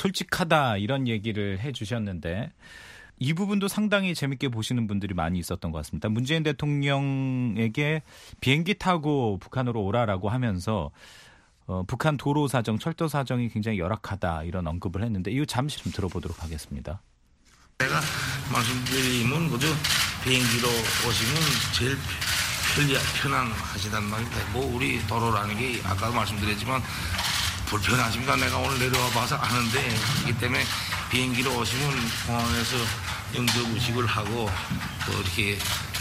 솔직하다 이런 얘기를 해 주셨는데 이 부분도 상당히 재밌게 보시는 분들이 많이 있었던 것 같습니다. 문재인 대통령에게 비행기 타고 북한으로 오라라고 하면서 어, 북한 도로 사정, 철도 사정이 굉장히 열악하다 이런 언급을 했는데 이거 잠시 좀 들어보도록 하겠습니다. 제가 말씀드리면 그저 비행기로 오시면 제일 편리, 편안하시단 말입니다. 뭐 우리 도로라는 게 아까도 말씀드렸지만 불편하십니까? 내가 오늘 내려와 봐서 아는데 그렇기 때문에 비행기로 오시면 공항에서 영적 의식을 하고 또 이렇게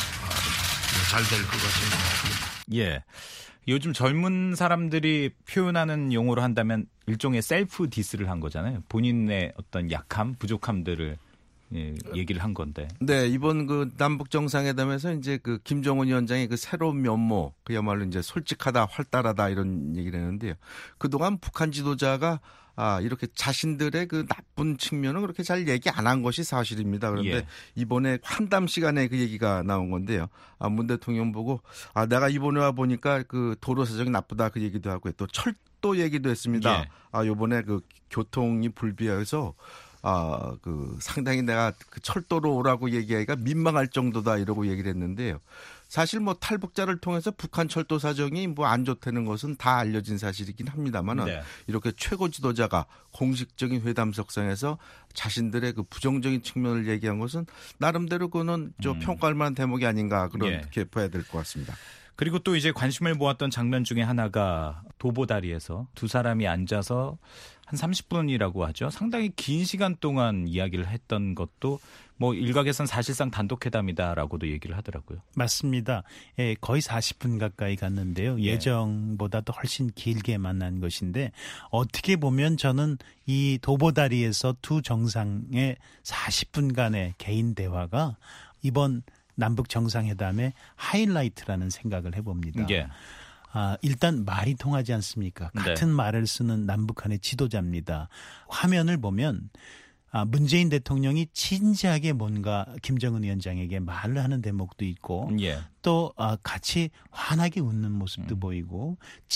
잘 될 것 같습니다. 예, 요즘 젊은 사람들이 표현하는 용어로 한다면 일종의 셀프 디스를 한 거잖아요. 본인의 어떤 약함, 부족함들을 예, 얘기를 한 건데. 네, 이번 그 남북 정상회담에서 이제 그 김정은 위원장의 그 새로운 면모, 그야말로 이제 솔직하다, 활달하다 이런 얘기를 했는데요. 그동안 북한 지도자가 아, 이렇게 자신들의 그 나쁜 측면은 그렇게 잘 얘기 안 한 것이 사실입니다. 그런데 예. 이번에 환담 시간에 그 얘기가 나온 건데요. 아, 문 대통령 보고 아, 내가 이번에 와 보니까 그 도로 사정이 나쁘다 그 얘기도 하고 또 철도 얘기도 했습니다. 예. 아, 이번에 그 교통이 불비해서 아, 그 상당히 내가 그 철도로 오라고 얘기하기가 민망할 정도다 이러고 얘기를 했는데요. 사실 뭐 탈북자를 통해서 북한 철도 사정이 뭐 안 좋다는 것은 다 알려진 사실이긴 합니다만은 네. 이렇게 최고 지도자가 공식적인 회담석상에서 자신들의 그 부정적인 측면을 얘기한 것은 나름대로 그는 좀 음. 평가할 만한 대목이 아닌가 그렇게 예. 봐야 될 것 같습니다. 그리고 또 이제 관심을 모았던 장면 중에 하나가 도보다리에서 두 사람이 앉아서 한 삼십 분이라고 하죠. 상당히 긴 시간 동안 이야기를 했던 것도 뭐 일각에선 사실상 단독회담이다라고도 얘기를 하더라고요. 맞습니다. 예, 거의 사십 분 가까이 갔는데요. 예. 예정보다도 훨씬 길게 만난 것인데 어떻게 보면 저는 이 도보다리에서 두 정상의 사십 분간의 개인 대화가 이번 남북 정상회담의 하이라이트라는 생각을 해봅니다. 예. 아, 일단 말이 통하지 않습니까? 같은 네. 말을 쓰는 남북한의 지도자입니다. 화면을 보면 아, 문재인 대통령이 진지하게 뭔가 김정은 위원장에게 말을 하는 대목도 있고 예. 또 아, 같이 환하게 웃는 모습도 음. 보이고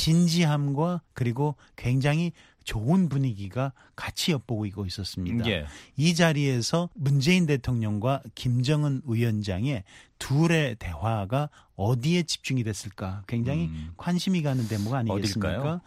진지함과 그리고 굉장히 좋은 분위기가 같이 엿보이고 있었습니다. 예. 이 자리에서 문재인 대통령과 김정은 위원장의 둘의 대화가 어디에 집중이 됐을까? 굉장히 음. 관심이 가는 대목 아니겠습니까? 어딜까요?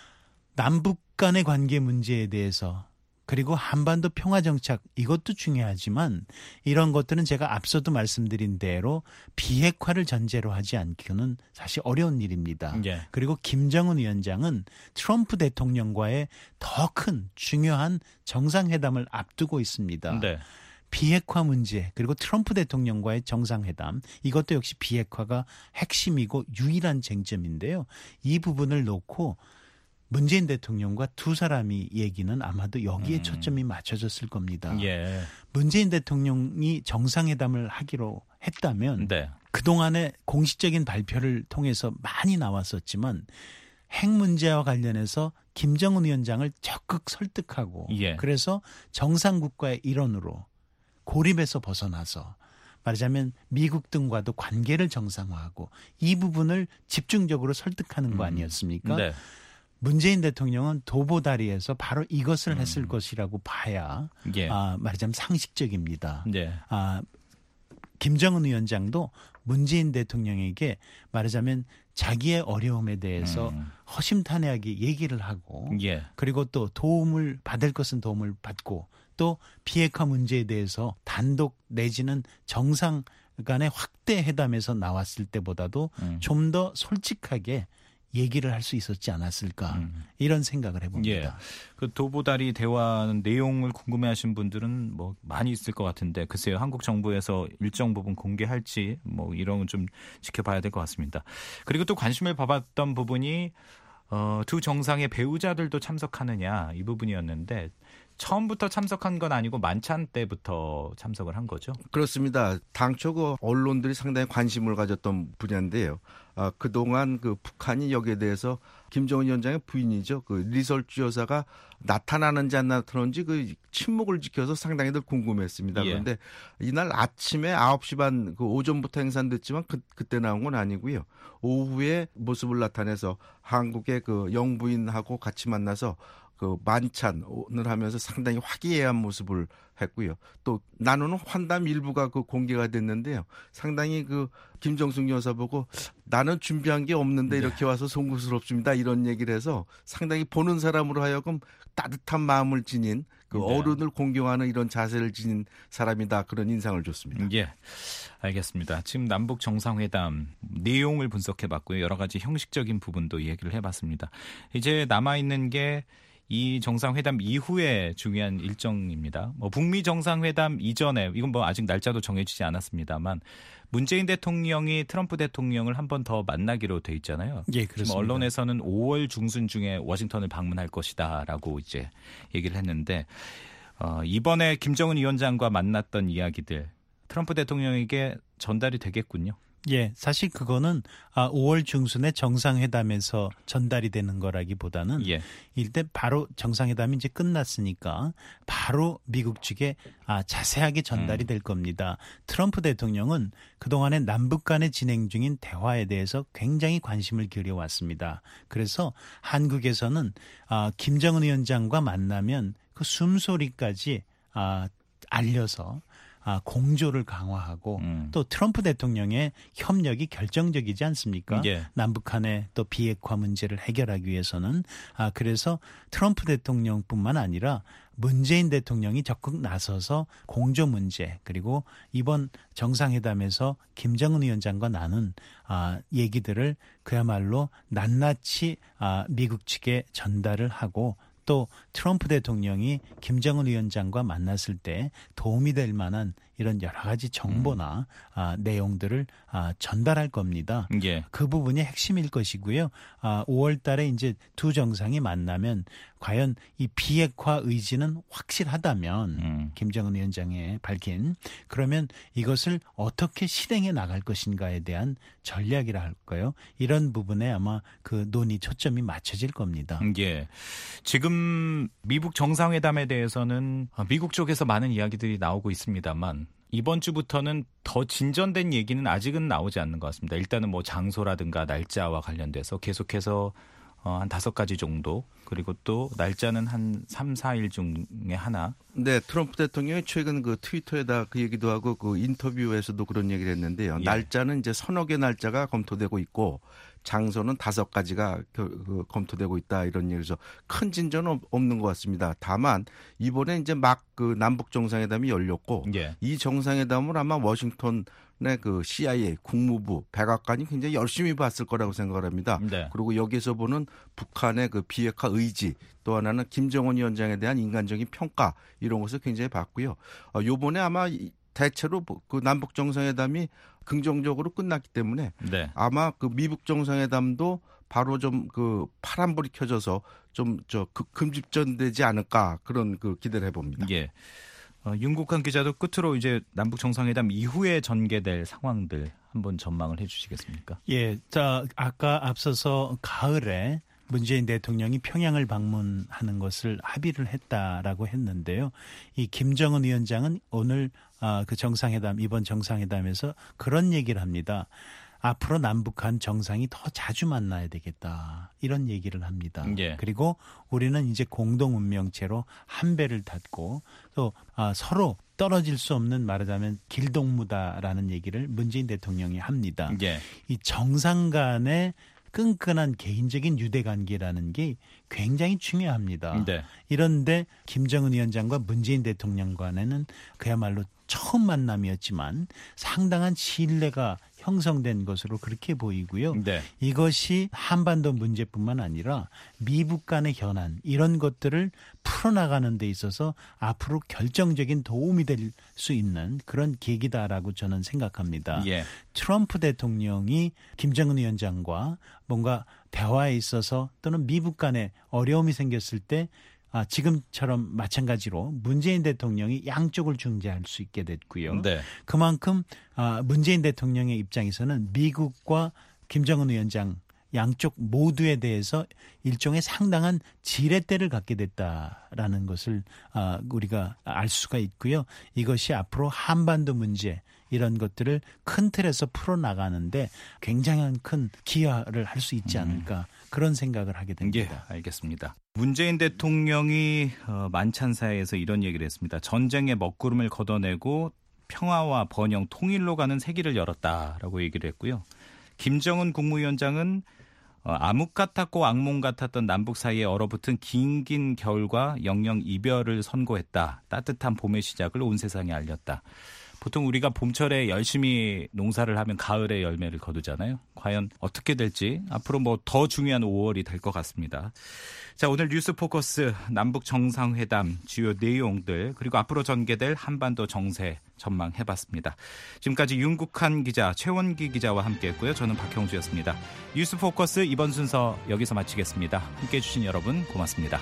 남북 간의 관계 문제에 대해서 그리고 한반도 평화정착 이것도 중요하지만 이런 것들은 제가 앞서도 말씀드린 대로 비핵화를 전제로 하지 않기는 사실 어려운 일입니다. 예. 그리고 김정은 위원장은 트럼프 대통령과의 더 큰 중요한 정상회담을 앞두고 있습니다. 네. 비핵화 문제 그리고 트럼프 대통령과의 정상회담 이것도 역시 비핵화가 핵심이고 유일한 쟁점인데요. 이 부분을 놓고 문재인 대통령과 두 사람이 얘기는 아마도 여기에 음. 초점이 맞춰졌을 겁니다. 예. 문재인 대통령이 정상회담을 하기로 했다면 네. 그동안의 공식적인 발표를 통해서 많이 나왔었지만 핵 문제와 관련해서 김정은 위원장을 적극 설득하고 예. 그래서 정상국가의 일원으로 고립에서 벗어나서 말하자면 미국 등과도 관계를 정상화하고 이 부분을 집중적으로 설득하는 거 아니었습니까? 음. 네. 문재인 대통령은 도보다리에서 바로 이것을 했을 음. 것이라고 봐야 예. 아, 말하자면 상식적입니다. 네. 아, 김정은 위원장도 문재인 대통령에게 말하자면 자기의 어려움에 대해서 음. 허심탄회하게 얘기를 하고 예. 그리고 또 도움을 받을 것은 도움을 받고 또 비핵화 문제에 대해서 단독 내지는 정상 간의 확대 회담에서 나왔을 때보다도 음. 좀 더 솔직하게 얘기를 할 수 있었지 않았을까 음. 이런 생각을 해봅니다. 예. 그 도보다리 대화 내용을 궁금해하신 분들은 뭐 많이 있을 것 같은데 글쎄요 한국 정부에서 일정 부분 공개할지 뭐 이런 건 좀 지켜봐야 될 것 같습니다. 그리고 또 관심을 봐봤던 부분이 어, 두 정상의 배우자들도 참석하느냐 이 부분이었는데. 처음부터 참석한 건 아니고 만찬 때부터 참석을 한 거죠? 그렇습니다. 당초 그 언론들이 상당히 관심을 가졌던 분야인데요. 아, 그동안 그 북한이 여기에 대해서 김정은 위원장의 부인이죠. 그 리설주 여사가 나타나는지 안 나타나는지 그 침묵을 지켜서 상당히들 궁금했습니다. 예. 그런데 이날 아침에 아홉 시 반 그 오전부터 행사됐지만 그, 그때 나온 건 아니고요. 오후에 모습을 나타내서 한국의 그 영부인하고 같이 만나서 그 만찬을 하면서 상당히 화기애애한 모습을 했고요. 또 나누는 환담 일부가 그 공개가 됐는데요. 상당히 그 김정숙 여사 보고 나는 준비한 게 없는데 네. 이렇게 와서 송구스럽습니다. 이런 얘기를 해서 상당히 보는 사람으로 하여금 따뜻한 마음을 지닌 그 네. 어른을 공경하는 이런 자세를 지닌 사람이다. 그런 인상을 줬습니다. 예, 알겠습니다. 지금 남북 정상회담 내용을 분석해봤고요. 여러 가지 형식적인 부분도 얘기를 해봤습니다. 이제 남아있는 게 이 정상회담 이후에 중요한 일정입니다. 뭐 북미 정상회담 이전에 이건 뭐 아직 날짜도 정해지지 않았습니다만 문재인 대통령이 트럼프 대통령을 한 번 더 만나기로 돼 있잖아요. 예, 그렇습니다. 지금 언론에서는 오월 중순 중에 워싱턴을 방문할 것이다라고 이제 얘기를 했는데 어, 이번에 김정은 위원장과 만났던 이야기들 트럼프 대통령에게 전달이 되겠군요. 예, 사실 그거는 오월 중순에 정상회담에서 전달이 되는 거라기보다는 예. 일단 바로 정상회담이 이제 끝났으니까 바로 미국 측에 아, 자세하게 전달이 음. 될 겁니다. 트럼프 대통령은 그동안에 남북 간에 진행 중인 대화에 대해서 굉장히 관심을 기울여왔습니다. 그래서 한국에서는 아, 김정은 위원장과 만나면 그 숨소리까지 아, 알려서 공조를 강화하고 음. 또 트럼프 대통령의 협력이 결정적이지 않습니까? 예. 남북한의 또 비핵화 문제를 해결하기 위해서는 아 그래서 트럼프 대통령뿐만 아니라 문재인 대통령이 적극 나서서 공조 문제 그리고 이번 정상회담에서 김정은 위원장과 나눈 아, 얘기들을 그야말로 낱낱이 아, 미국 측에 전달을 하고 또 트럼프 대통령이 김정은 위원장과 만났을 때 도움이 될 만한 이런 여러 가지 정보나 음. 아, 내용들을 아, 전달할 겁니다. 예. 그 부분이 핵심일 것이고요. 아, 오월 달에 이제 두 정상이 만나면 과연 이 비핵화 의지는 확실하다면 음. 김정은 위원장이 밝힌 그러면 이것을 어떻게 실행해 나갈 것인가에 대한 전략이라 할까요? 이런 부분에 아마 그 논의 초점이 맞춰질 겁니다. 예. 지금 미국 정상회담에 대해서는 미국 쪽에서 많은 이야기들이 나오고 있습니다만 이번 주부터는 더 진전된 얘기는 아직은 나오지 않는 것 같습니다. 일단은 뭐 장소라든가 날짜와 관련돼서 계속해서 어, 한 다섯 가지 정도 그리고 또 날짜는 한 삼, 사일 중에 하나. 네, 트럼프 대통령이 최근 그 트위터에다 그 얘기도 하고 그 인터뷰에서도 그런 얘기를 했는데요. 예. 날짜는 이제 서너 개 날짜가 검토되고 있고 장소는 다섯 가지가 그 검토되고 있다 이런 얘기에서 큰 진전은 없는 것 같습니다. 다만 이번에 이제 막 그 남북 정상회담이 열렸고 예. 이 정상회담을 아마 워싱턴의 그 씨아이에이 국무부 백악관이 굉장히 열심히 봤을 거라고 생각을 합니다. 네. 그리고 여기서 보는 북한의 그 비핵화 의지 또 하나는 김정은 위원장에 대한 인간적인 평가 이런 것을 굉장히 봤고요. 어, 요번에 아마 대체로 그 남북 정상회담이 긍정적으로 끝났기 때문에 네. 아마 그 미국 정상회담도 바로 좀 그 파란불이 켜져서 좀 저 금집전되지 않을까 그런 그 기대를 해봅니다. 예. 어, 윤국한 기자도 끝으로 이제 남북 정상회담 이후에 전개될 상황들 한번 전망을 해주시겠습니까? 예. 자 아까 앞서서 가을에 문재인 대통령이 평양을 방문하는 것을 합의를 했다라고 했는데요. 이 김정은 위원장은 오늘 아, 그 정상회담 이번 정상회담에서 그런 얘기를 합니다. 앞으로 남북한 정상이 더 자주 만나야 되겠다. 이런 얘기를 합니다. 예. 그리고 우리는 이제 공동운명체로 한 배를 탔고 또 아, 서로 떨어질 수 없는 말하자면 길동무다라는 얘기를 문재인 대통령이 합니다. 예. 이 정상 간의 끈끈한 개인적인 유대관계라는 게 굉장히 중요합니다. 네. 이런데 김정은 위원장과 문재인 대통령 간에는 그야말로 처음 만남이었지만 상당한 신뢰가 형성된 것으로 그렇게 보이고요. 네. 이것이 한반도 문제뿐만 아니라 미북 간의 현안 이런 것들을 풀어나가는 데 있어서 앞으로 결정적인 도움이 될 수 있는 그런 계기다라고 저는 생각합니다. 예. 트럼프 대통령이 김정은 위원장과 뭔가 대화에 있어서 또는 미북 간에 어려움이 생겼을 때 아, 지금처럼 마찬가지로 문재인 대통령이 양쪽을 중재할 수 있게 됐고요. 네. 그만큼 아, 문재인 대통령의 입장에서는 미국과 김정은 위원장 양쪽 모두에 대해서 일종의 상당한 지렛대를 갖게 됐다라는 것을 아, 우리가 알 수가 있고요. 이것이 앞으로 한반도 문제 이런 것들을 큰 틀에서 풀어나가는데 굉장한 큰 기여를 할 수 있지 않을까 그런 생각을 하게 됩니다. 예, 알겠습니다. 문재인 대통령이 만찬사에서 이런 얘기를 했습니다. 전쟁의 먹구름을 걷어내고 평화와 번영, 통일로 가는 세기를 열었다라고 얘기를 했고요. 김정은 국무위원장은 암흑 같았고 악몽 같았던 남북 사이에 얼어붙은 긴긴 겨울과 영영 이별을 선고했다. 따뜻한 봄의 시작을 온 세상에 알렸다. 보통 우리가 봄철에 열심히 농사를 하면 가을에 열매를 거두잖아요. 과연 어떻게 될지 앞으로 뭐 더 중요한 오월이 될 것 같습니다. 자, 오늘 뉴스 포커스 남북 정상회담 주요 내용들 그리고 앞으로 전개될 한반도 정세 전망해봤습니다. 지금까지 윤국한 기자, 최원기 기자와 함께했고요. 저는 박형주였습니다. 뉴스 포커스 이번 순서 여기서 마치겠습니다. 함께해 주신 여러분 고맙습니다.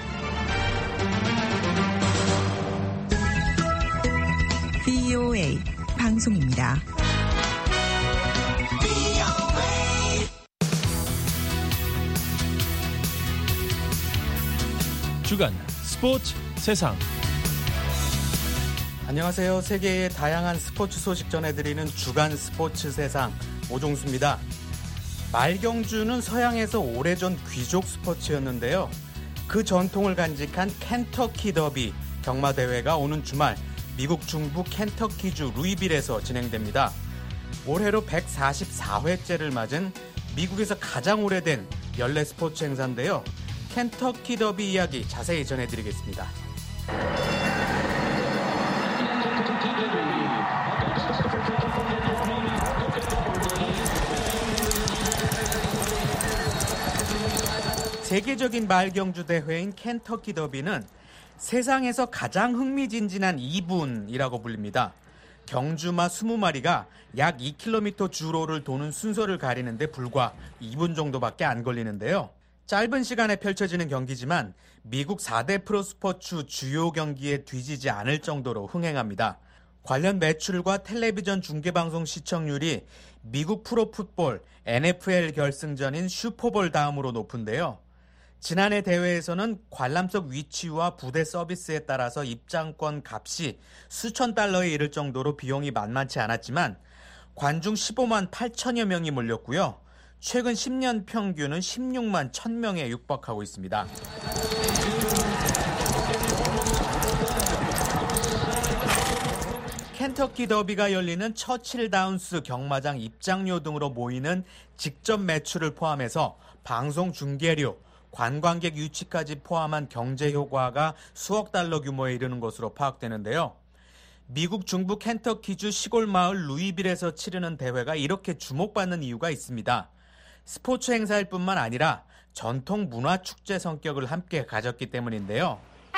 브이오에이 방송입니다. 주간 스포츠 세상. 안녕하세요. 세계의 다양한 스포츠 소식 전해드리는 주간 스포츠 세상 오종수입니다. 말경주는 서양에서 오래전 귀족 스포츠였는데요. 그 전통을 간직한 켄터키 더비 경마대회가 오는 주말 미국 중부 켄터키주 루이빌에서 진행됩니다. 올해로 백사십사 회째를 맞은 미국에서 가장 오래된 연례 스포츠 행사인데요. 켄터키 더비 이야기 자세히 전해드리겠습니다. 세계적인 말경주 대회인 켄터키 더비는 세상에서 가장 흥미진진한 이 분이라고 불립니다. 경주마 이십 마리가 약 이 킬로미터 주로를 도는 순서를 가리는데 불과 이 분 정도밖에 안 걸리는데요. 짧은 시간에 펼쳐지는 경기지만 미국 사 대 프로스포츠 주요 경기에 뒤지지 않을 정도로 흥행합니다. 관련 매출과 텔레비전 중계방송 시청률이 미국 프로풋볼 엔에프엘 결승전인 슈퍼볼 다음으로 높은데요. 지난해 대회에서는 관람석 위치와 부대 서비스에 따라서 입장권 값이 수천 달러에 이를 정도로 비용이 만만치 않았지만 관중 십오만 팔천여 명이 몰렸고요. 최근 십 년 평균은 십육만 천 명에 육박하고 있습니다. 켄터키 더비가 열리는 처칠 다운스 경마장 입장료 등으로 모이는 직접 매출을 포함해서 방송 중계료, 관광객 유치까지 포함한 경제 효과가 수억 달러 규모에 이르는 것으로 파악되는데요. 미국 중부 켄터키주 시골 마을 루이빌에서 치르는 대회가 이렇게 주목받는 이유가 있습니다. 스포츠 행사일 뿐만 아니라 전통 문화 축제 성격을 함께 가졌기 때문인데요.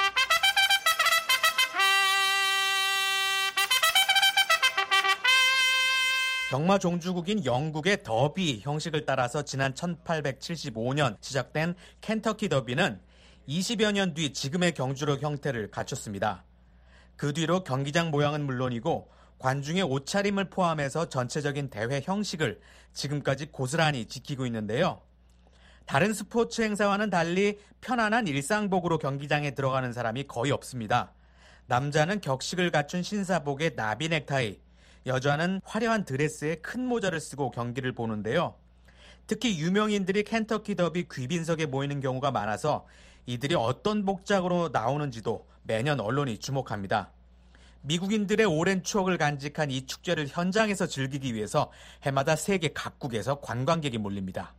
경마 종주국인 영국의 더비 형식을 따라서 지난 천팔백칠십오 년 시작된 켄터키 더비는 이십여 년 뒤 지금의 경주력 형태를 갖췄습니다. 그 뒤로 경기장 모양은 물론이고 관중의 옷차림을 포함해서 전체적인 대회 형식을 지금까지 고스란히 지키고 있는데요. 다른 스포츠 행사와는 달리 편안한 일상복으로 경기장에 들어가는 사람이 거의 없습니다. 남자는 격식을 갖춘 신사복에 나비 넥타이, 여자는 화려한 드레스에 큰 모자를 쓰고 경기를 보는데요. 특히 유명인들이 켄터키 더비 귀빈석에 모이는 경우가 많아서 이들이 어떤 복장으로 나오는지도 매년 언론이 주목합니다. 미국인들의 오랜 추억을 간직한 이 축제를 현장에서 즐기기 위해서 해마다 세계 각국에서 관광객이 몰립니다.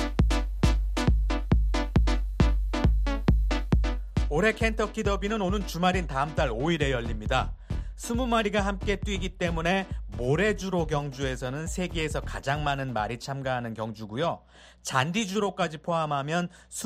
올해 켄터키 더비는 오는 주말인 다음 달 오 일에 열립니다. 이십 마리가 함께 뛰기 때문에 모래주로 경주에서는 세계에서 가장 많은 말이 참가하는 경주고요. 잔디주로까지 포함하면 이십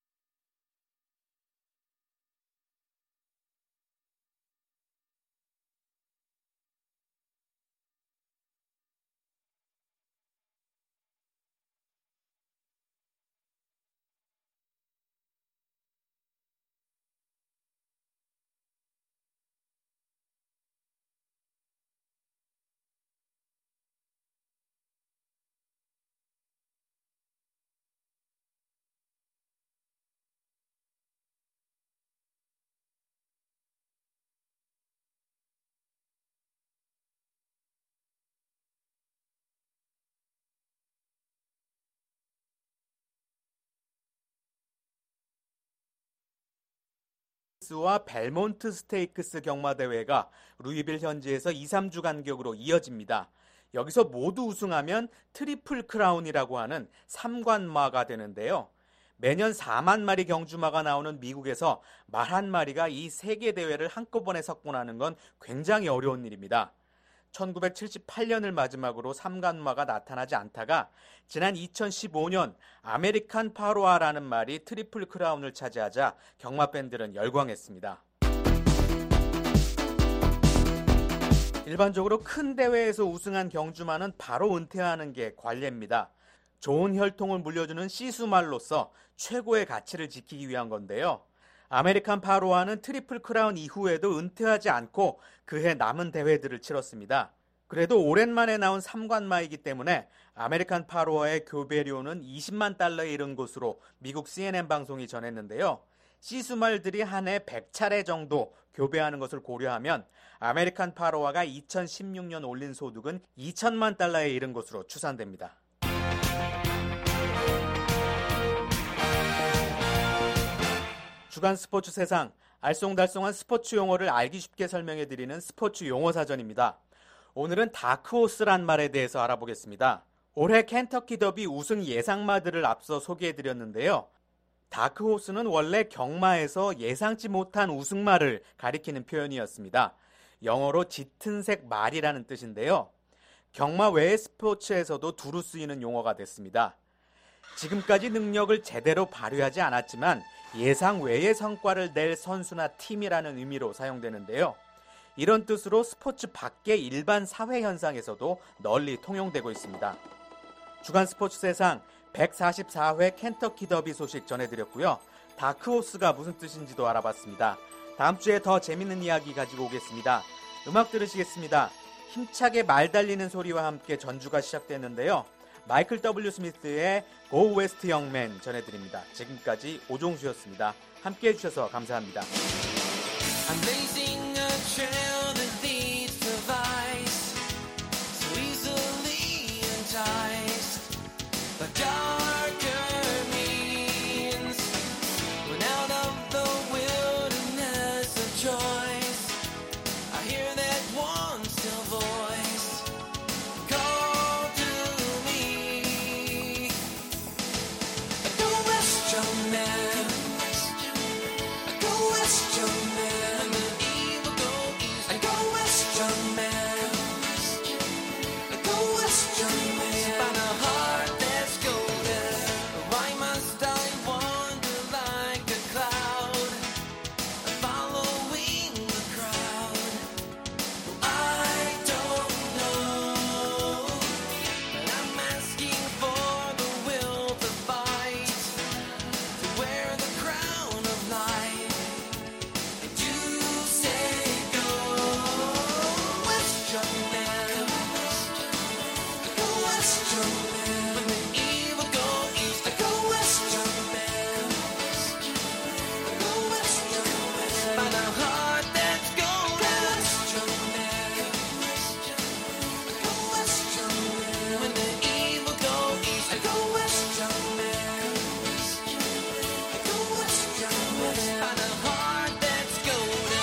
와 벨몬트 스테이크스 경마대회가 루이빌 현지에서 이, 삼 주 간격으로 이어집니다. 여기서 모두 우승하면 트리플 크라운이라고 하는 삼관마가 되는데요. 매년 사만 마리 경주마가 나오는 미국에서 말 한 마리가 이 세계 대회를 한꺼번에 석권하는 건 굉장히 어려운 일입니다. 천구백칠십팔 년을 마지막으로 삼관마가 나타나지 않다가 지난 이천십오 년 아메리칸 파로아라는 말이 트리플 크라운을 차지하자 경마팬들은 열광했습니다. 일반적으로 큰 대회에서 우승한 경주마는 바로 은퇴하는 게 관례입니다. 좋은 혈통을 물려주는 시수말로서 최고의 가치를 지키기 위한 건데요. 아메리칸 파로아는 트리플 크라운 이후에도 은퇴하지 않고 그해 남은 대회들을 치렀습니다. 그래도 오랜만에 나온 삼관마이기 때문에 아메리칸 파로아의 교배료는 이십만 달러에 이른 것으로 미국 씨엔엔 방송이 전했는데요. 시수말들이 한 해 백 차례 정도 교배하는 것을 고려하면 아메리칸 파로아가 이천십육 년 올린 소득은 이천만 달러에 이른 것으로 추산됩니다. 주간 스포츠 세상, 알쏭달쏭한 스포츠 용어를 알기 쉽게 설명해드리는 스포츠 용어 사전입니다. 오늘은 다크호스란 말에 대해서 알아보겠습니다. 올해 켄터키 더비 우승 예상마들을 앞서 소개해드렸는데요. 다크호스는 원래 경마에서 예상치 못한 우승말을 가리키는 표현이었습니다. 영어로 짙은 색 말이라는 뜻인데요. 경마 외의 스포츠에서도 두루 쓰이는 용어가 됐습니다. 지금까지 능력을 제대로 발휘하지 않았지만 예상 외의 성과를 낼 선수나 팀이라는 의미로 사용되는데요. 이런 뜻으로 스포츠 밖의 일반 사회 현상에서도 널리 통용되고 있습니다. 주간 스포츠 세상 백사십사 회 켄터키 더비 소식 전해드렸고요. 다크호스가 무슨 뜻인지도 알아봤습니다. 다음 주에 더 재밌는 이야기 가지고 오겠습니다. 음악 들으시겠습니다. 힘차게 말 달리는 소리와 함께 전주가 시작됐는데요. 마이클 더블유 스미스의 Go West Young Man 전해드립니다. 지금까지 오종수였습니다. 함께해 주셔서 감사합니다. I'm blazing a trail that leads to vice, so easily enticed by darker means. When out of the wilderness of choice, I hear that one still voice call to me. Go west, young man. Go west, young man. Go west, young man. Go west, young man. Find a heart that's golden. Why must I wander like a cloud, following the crowd? I don't know, but I'm asking for the will to fight, to wear the crown of life. And you say go west, young man. Go west, young man. When the evil go east, go west, young man. Go west, young man. Find a heart that's golden. Go west, young man. Go west, young man. When the evil go east, go west, young man. Go west, young man. Find a heart that's golden.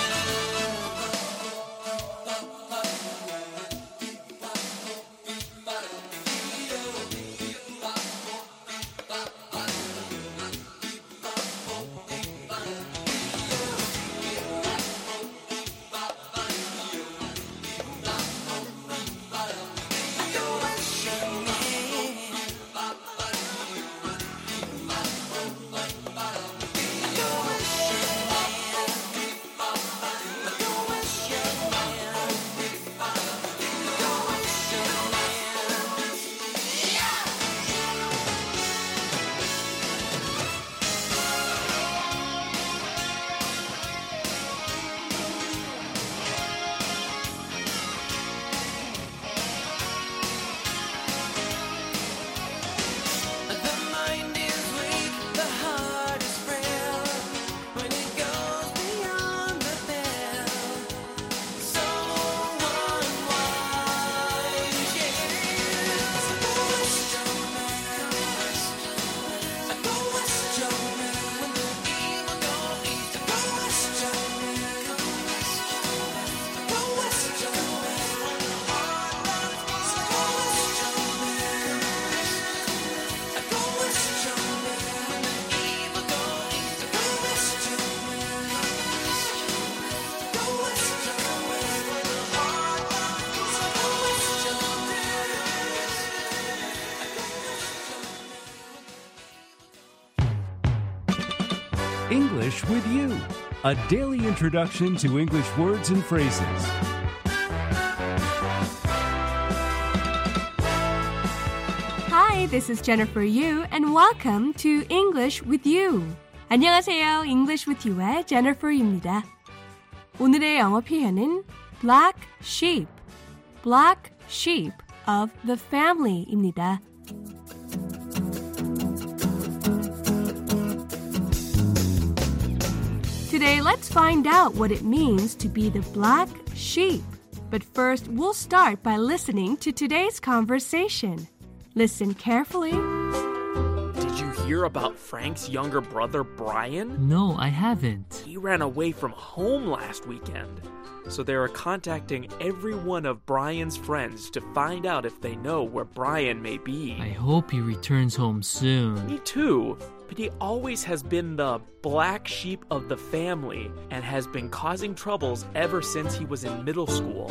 The mind is weak, the heart is frail. When it goes beyond the veil, so unwise, yeah. Go west, young man. Go west, young man. When the evil go east, go west, young man. Go west, young man. When the heart runs east, go west, young man. Go west, young man. When the evil go east, go west, young man. Go west, young man. When the heart runs east, go west, young man. English with you, a daily introduction to English words and phrases. Hi, this is Jennifer Yu, and welcome to English with You. 안녕하세요, English with You의 Jennifer입니다. 오늘의 영어 표현은 black sheep, black sheep of the family입니다. Today, let's find out what it means to be the black sheep. But first, we'll start by listening to today's conversation. Listen carefully. Did you hear about Frank's younger brother, Brian? No, I haven't. He He ran away from home last weekend. So they are contacting every one of Brian's friends to find out if they know where Brian may be. I hope he returns home soon. Me too, but he always has been the black sheep of the family and has been causing troubles ever since he was in middle school.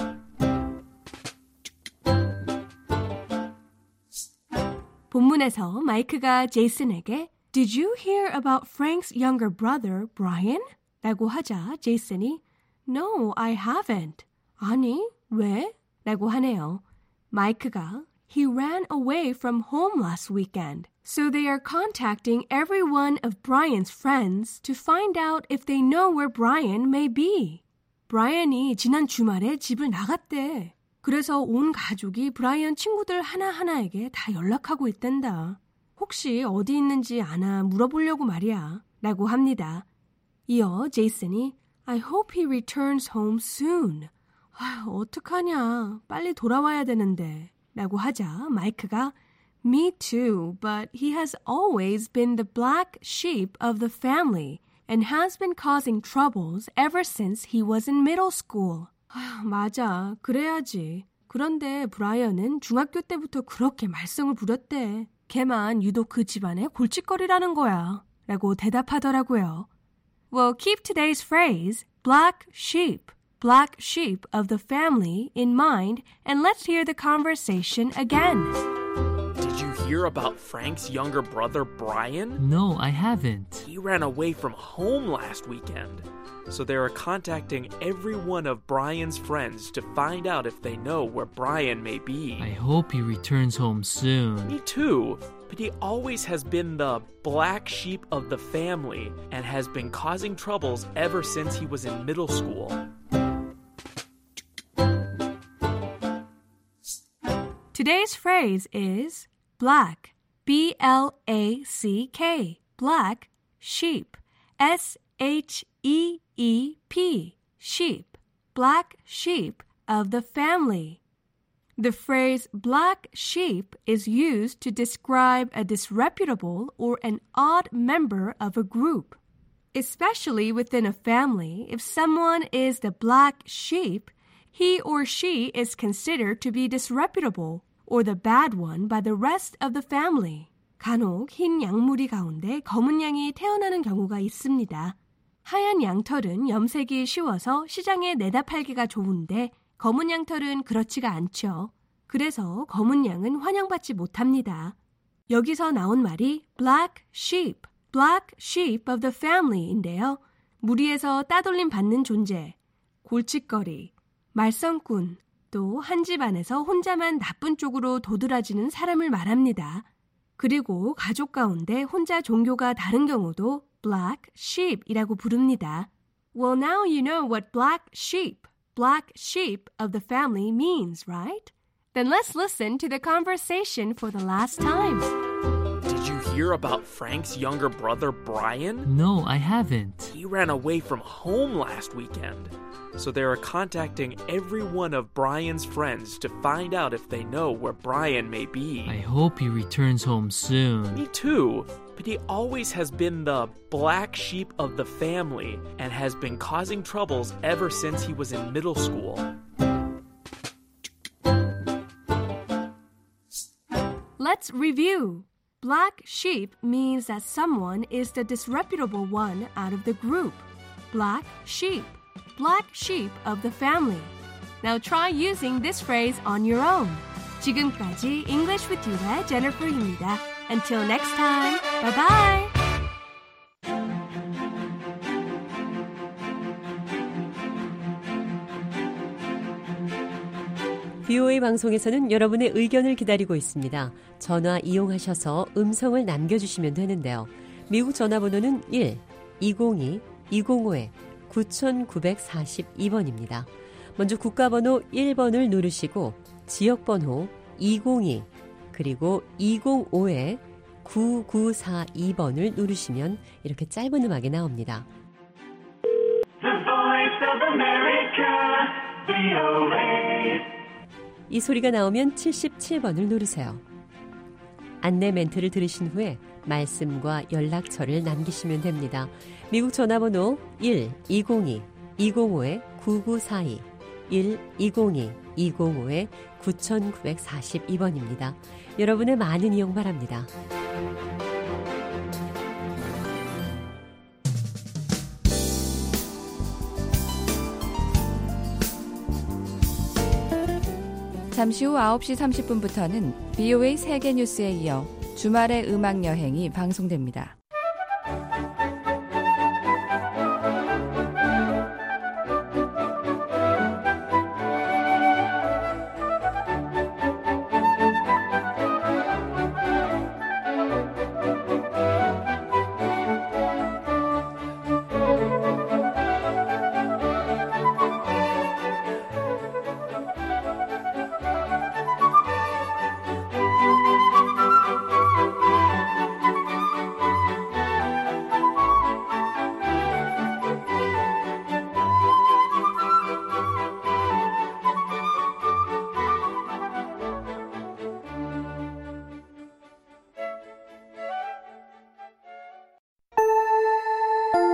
본문에서 마이크가 제이슨에게 Did you hear about Frank's younger brother, Brian? 라고 하자 제이슨이 No, I haven't. 아니, 왜? 라고 하네요. 마이크가 He ran away from home last weekend. So they are contacting every one of Brian's friends to find out if they know where Brian may be. 브라이언이 지난 주말에 집을 나갔대. 그래서 온 가족이 브라이언 친구들 하나하나에게 다 연락하고 있단다. 혹시 어디 있는지 아나 물어보려고 말이야. 라고 합니다. 이어 제이슨이 I hope he returns home soon. 아, 어떡하냐. 빨리 돌아와야 되는데. 라고 하자 마이크가 Me too, but he has always been the black sheep of the family and has been causing troubles ever since he was in middle school. 아, 맞아. 그래야지. 그런데 브라이언은 중학교 때부터 그렇게 말썽을 부렸대. 걔만 유독 그 집안의 골칫거리라는 거야. 라고 대답하더라고요. Well, keep today's phrase, black sheep, black sheep of the family in mind, and let's hear the conversation again. Did you hear about Frank's younger brother, Brian? No, I haven't. He ran away from home last weekend. So they are contacting every one of Brian's friends to find out if they know where Brian may be. I hope he returns home soon. Me too, but he always has been the black sheep of the family and has been causing troubles ever since he was in middle school. Today's phrase is black, B L A C K, black sheep, S H E E P, sheep, black sheep of the family. The phrase black sheep is used to describe a disreputable or an odd member of a group. Especially within a family, if someone is the black sheep, he or she is considered to be disreputable or the bad one by the rest of the family. 간혹 흰 양무리 가운데 검은 양이 태어나는 경우가 있습니다. 하얀 양털은 염색이 쉬워서 시장에 내다 팔기가 좋은데 검은 양털은 그렇지가 않죠. 그래서 검은 양은 환영받지 못합니다. 여기서 나온 말이 black sheep, black sheep of the family인데요. 무리에서 따돌림 받는 존재, 골칫거리, 말썽꾼, 또 한 집안에서 혼자만 나쁜 쪽으로 도드라지는 사람을 말합니다. 그리고 가족 가운데 혼자 종교가 다른 경우도 black sheep이라고 부릅니다. Well, now you know what black sheep, black sheep of the family means, right? Then let's listen to the conversation for the last time. Did you hear about Frank's younger brother, Brian? No, I haven't. He ran away from home last weekend. So they are contacting every one of Brian's friends to find out if they know where Brian may be. I hope he returns home soon. Me too, but he always has been the black sheep of the family and has been causing troubles ever since he was in middle school. Let's review. Black sheep means that someone is the disreputable one out of the group. Black sheep. Black sheep of the family. Now try using this phrase on your own. 지금까지 English with You의 Jennifer입니다. Until next time, bye bye. 비오에이 방송에서는 여러분의 의견을 기다리고 있습니다. 전화 이용하셔서 음성을 남겨주시면 되는데요. 미국 전화번호는 일 이공이 이공오 구구사이 번입니다. 먼저 국가번호 일 번을 누르시고 지역번호 이공이 그리고 이공오 구구사이 번을 누르시면 이렇게 짧은 음악이 나옵니다. The Voice of America, 비오에이. 이 소리가 나오면 칠십칠 번을 누르세요. 안내 멘트를 들으신 후에 말씀과 연락처를 남기시면 됩니다. 미국 전화번호 일 이공이 이공오 구구사이 일 이공이 이공오 구구사이 번입니다. 여러분의 많은 이용 바랍니다. 잠시 후 아홉 시 삼십 분부터는 비오에이 세계뉴스에 이어 주말의 음악여행이 방송됩니다.